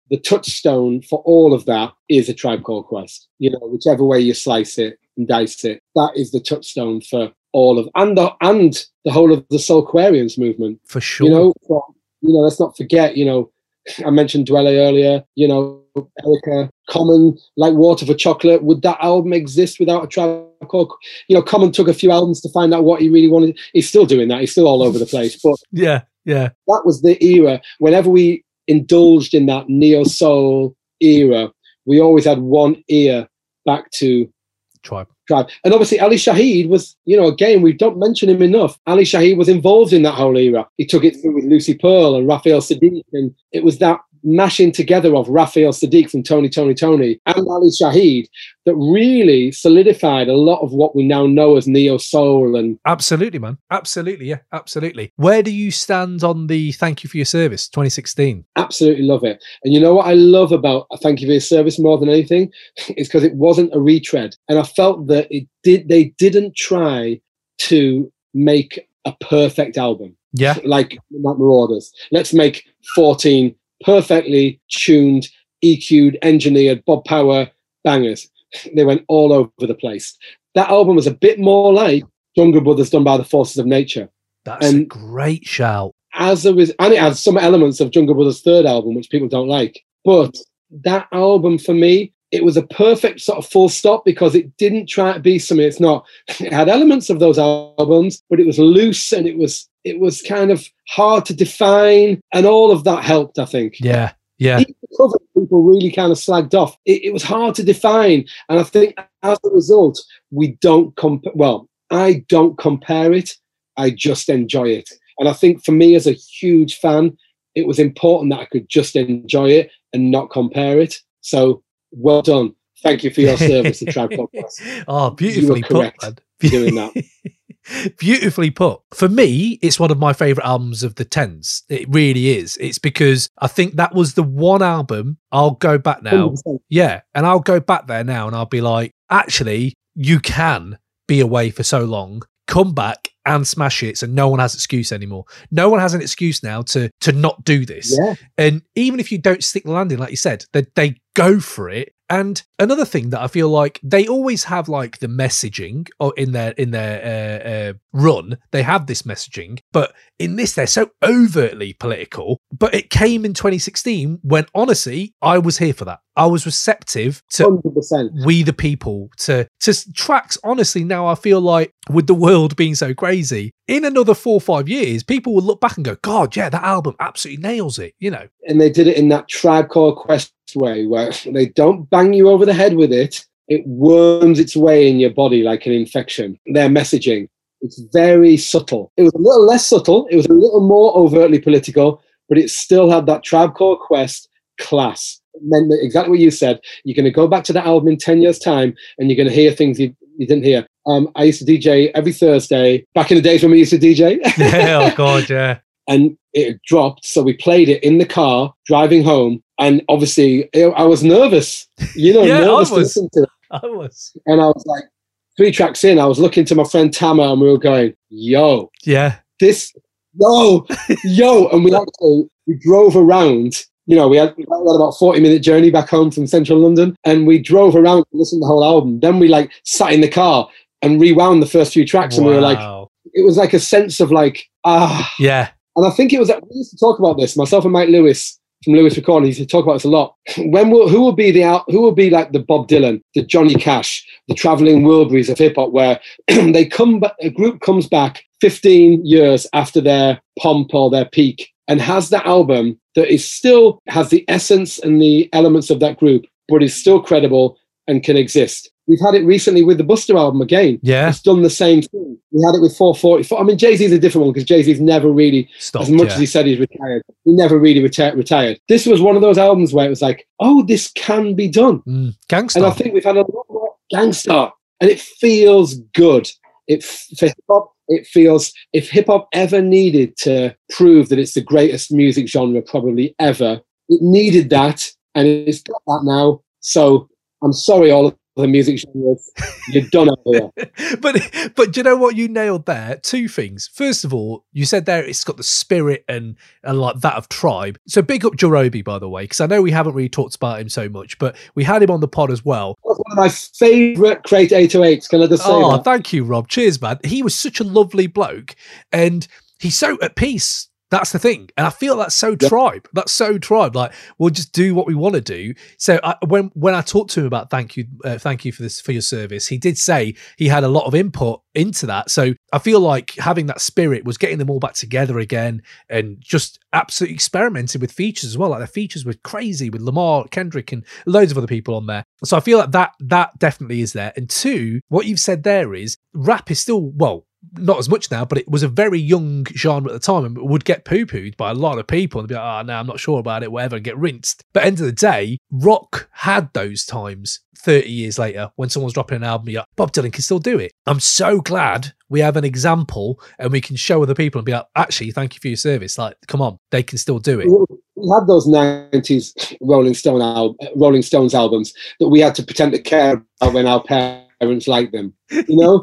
the touchstone for all of that is A Tribe Called Quest. You know, whichever way you slice it and dice it, that is the touchstone for all of, and the whole of the Soulquarians movement. For sure. You know, let's not forget, you know, I mentioned Dwele earlier, you know, Erica, Common, like Water for Chocolate. Would that album exist without A Tribe Called? You know, Common took a few albums to find out what he really wanted. He's still doing that. He's still all over the place. But yeah. That was the era. Whenever we indulged in that neo-soul era, we always had one ear back to Tribe. And obviously Ali Shaheed was, you know, again, we don't mention him enough. Ali Shaheed was involved in that whole era. He took it through with Lucy Pearl and Raphael Sadiq, and it was that mashing together of Raphael Sadiq from Tony and Ali Shaheed that really solidified a lot of what we now know as neo-soul. And absolutely, man. Absolutely, yeah, absolutely. Where do you stand on the Thank You for Your Service 2016? Absolutely love it. And you know what I love about Thank You for Your Service more than anything is because it wasn't a retread. And I felt that they didn't try to make a perfect album. Yeah. Like Marauders. Let's make 14 perfectly tuned, EQ'd, engineered, Bob Power bangers. They went all over the place. That album was a bit more like Jungle Brothers done by the Forces of Nature. That's a great shout. And it has some elements of Jungle Brothers' third album, which people don't like. But that album, for me, it was a perfect sort of full stop because it didn't try to be something it's not. It had elements of those albums, but it was loose and it was kind of hard to define, and all of that helped, I think. Yeah. Even the cover people really kind of slagged off. It was hard to define, and I think as a result, I don't compare it. I just enjoy it. And I think for me as a huge fan, it was important that I could just enjoy it and not compare it. So well done. Thank you for your service to Tribe Called Quest. Oh, beautifully put, man. Doing that. Beautifully put. For me, it's one of my favourite albums of the 10s. It really is. It's because I think that was the one album I'll go back now. 100%. Yeah. And I'll go back there now and I'll be like, actually, you can be away for so long, come back and smash it, so no one has excuse anymore. No one has an excuse now to not do this. Yeah. And even if you don't stick the landing, like you said, they go for it. And another thing that I feel like they always have, like, the messaging or in their run, they have this messaging, but in this they're so overtly political. But it came in 2016 when honestly I was here for that. I was receptive to 100%. We the People, to tracks. Honestly, now I feel like with the world being so crazy, in another 4 or 5 years, people will look back and go, God, yeah, that album absolutely nails it, you know. And they did it in that Tribe Called Quest way where they don't bang you over the head with it. It worms its way in your body like an infection. Their messaging, it's very subtle. It was a little less subtle. It was a little more overtly political, but it still had that Tribe Called Quest class. It meant that exactly what you said. You're going to go back to the album in 10 years' time and you're going to hear things you didn't hear. I used to DJ every Thursday, back in the days when we used to DJ. Yeah, oh God, yeah. And it dropped, so we played it in the car, driving home. And obviously, I was nervous, Yeah, nervous to listen to it. I was. And I was like, 3 tracks in, I was looking to my friend Tama and we were going, yo. Yeah. Yo. And we drove around. We had about a 40-minute journey back home from central London. And we drove around to listen to the whole album. Then we sat in the car and rewound the first few tracks. Wow. And we were like, it was like a sense of Yeah. And I think it was, we used to talk about this, myself and Mike Lewis from Lewis Recording, used to talk about this a lot. Who will be like the Bob Dylan, the Johnny Cash, the Traveling Wilburys of hip hop, where they come back, a group comes back 15 years after their pomp or their peak and has that album that is still has the essence and the elements of that group, but is still credible and can exist. We've had it recently with the Buster album again. Yeah. It's done the same thing. We had it with 444. I mean, Jay-Z's a different one because Jay-Z's never really, stopped, as much as he said he's retired, he never really retired. This was one of those albums where it was like, oh, this can be done. Gangsta. And I think we've had a lot more Gangsta. And it feels good. For hip-hop, it feels, if hip-hop ever needed to prove that it's the greatest music genre probably ever, it needed that. And it's got that now. So I'm sorry, all of other music genres, you're done out here. But do you know what you nailed there? Two things. First of all, you said there it's got the spirit and like that of Tribe. So big up Jarobi, by the way, because I know we haven't really talked about him so much, but we had him on the pod as well. That's one of my favourite Crate 808s. Can I just say that? Thank you, Rob. Cheers, man. He was such a lovely bloke, and he's so at peace. That's the thing. And I feel that's so Tribe. That's so Tribe. Like, we'll just do what we want to do. So when I talked to him about thank you for your service, he did say he had a lot of input into that. So I feel like having that spirit was getting them all back together again and just absolutely experimenting with features as well. Like, the features were crazy with Lamar, Kendrick, and loads of other people on there. So I feel like that definitely is there. And two, what you've said there is rap is still, well, not as much now, but it was a very young genre at the time and would get poo-pooed by a lot of people and be like, no, I'm not sure about it, whatever, and get rinsed. But end of the day, rock had those times 30 years later when someone's dropping an album, you're like, Bob Dylan can still do it. I'm so glad we have an example and we can show other people and be like, actually, thank you for your service. Like, come on, they can still do it. We had those 90s Rolling Stones albums that we had to pretend to care about when our parents liked them, you know?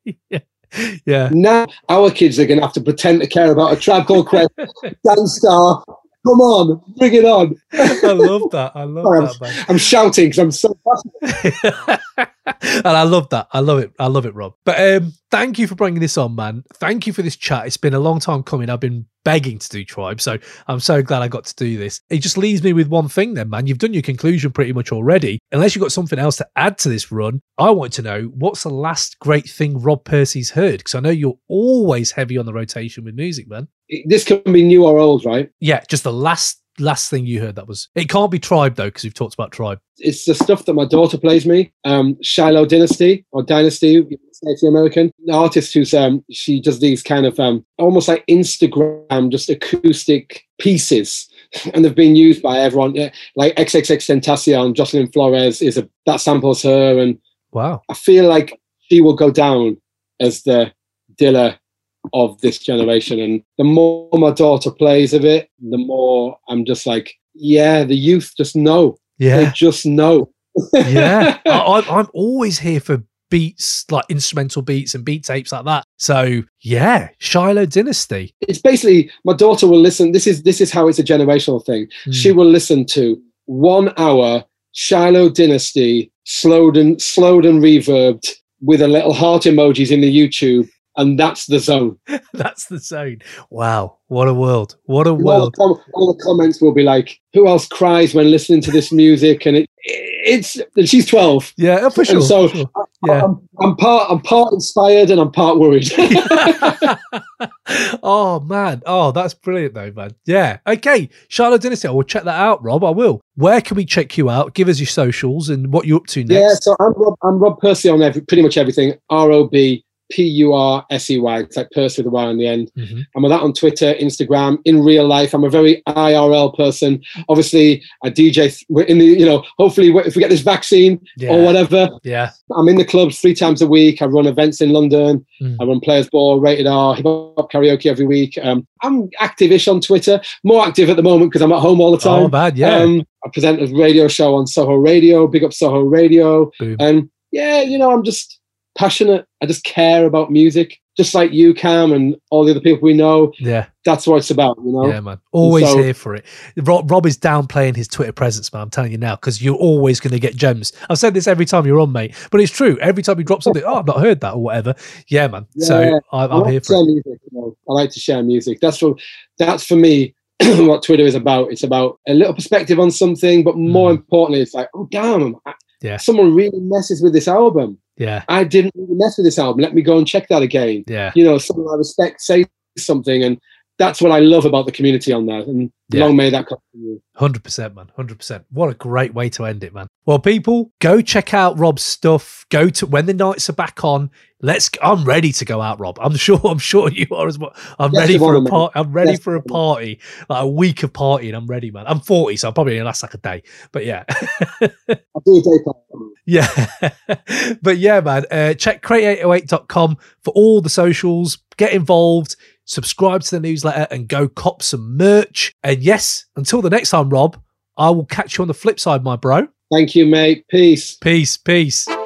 Yeah. Now our kids are going to have to pretend to care about a Tribe Called Quest, Dance Star. Come on, bring it on. I love that. That, man. I'm shouting because I'm so passionate. And I love that. I love it, Rob. But thank you for bringing this on, man. Thank you for this chat. It's been a long time coming. I've been begging to do Tribe, so I'm so glad I got to do this. It just leaves me with one thing then, man. You've done your conclusion pretty much already. Unless you've got something else to add to this run, I want to know, what's the last great thing Rob Percy's heard? Because I know you're always heavy on the rotation with music, man. This can be new or old, right? Yeah, just the last thing you heard. That was, it can't be Tribe though, because we've talked about Tribe. It's the stuff that my daughter plays me. Shiloh Dynasty, or Dynasty, it's the American. The artist who's she does these kind of almost like Instagram, just acoustic pieces, and they've been used by everyone. Yeah, like XXXTentacion, Jocelyn Flores that samples her, and wow, I feel like she will go down as the Dilla of this generation. And the more my daughter plays of it, the more I'm just like, yeah, the youth just know. Yeah, they just know. Yeah, I'm always here for beats, like instrumental beats and beat tapes like that. So yeah, Shiloh Dynasty. It's basically, my daughter will listen. This is how it's a generational thing. She will listen to 1 hour Shiloh Dynasty, slowed and reverbed with a little heart emojis in the YouTube. And that's the zone. That's the zone. Wow. What a world. What a world. All the comments will be like, who else cries when listening to this music? And she's 12. Yeah, for sure. And so sure. Yeah. I'm part inspired and I'm part worried. Oh, man. Oh, that's brilliant though, man. Yeah. Okay. Shiloh Dynasty. I will check that out, Rob. I will. Where can we check you out? Give us your socials and what you're up to next. Yeah, so I'm Rob Percy on pretty much everything. ROB Pursey. It's like Percy with a Y on the end. Mm-hmm. I'm on that on Twitter, Instagram. In real life, I'm a very IRL person. Obviously, I DJ in the, hopefully if we get this vaccine or whatever. Yeah. I'm in the clubs 3 times a week. I run events in London. I run Players Ball, Rated R, hip hop karaoke every week. I'm active-ish on Twitter. More active at the moment because I'm at home all the time. Oh, bad, yeah. I present a radio show on Soho Radio. Big up Soho Radio. Boom. And yeah, I'm just passionate. I just care about music, just like you, Cam, and all the other people we know. Yeah, that's what it's about. Yeah, man. Always here for it. Rob is downplaying his Twitter presence, man. I'm telling you now, because you're always going to get gems. I've said this every time you're on, mate, but it's true. Every time you drop something, I've not heard that or whatever. Yeah, man. Yeah, so I'm here for it. Music, I like to share music. That's for me. What Twitter is about. It's about a little perspective on something, but more importantly, it's like, oh damn, someone really messes with this album. Yeah, I didn't really mess with this album. Let me go and check that again. Yeah, someone I respect say something, and that's what I love about the community on there. And long may that continue. 100%, man. 100%. What a great way to end it, man. Well, people, go check out Rob's stuff. Go to when the nights are back on. I'm ready to go out, Rob. I'm sure you are as well. I'm ready for a party. I'm ready for a party, like a week of partying. I'm ready, man. I'm 40, so I'm probably going to last like a day. But yeah. I'll do a day party. Yeah. But yeah, man. Check crate808.com for all the socials. Get involved. Subscribe to the newsletter and go cop some merch. And yes, until the next time, Rob, I will catch you on the flip side, my bro. Thank you, mate. Peace. Peace.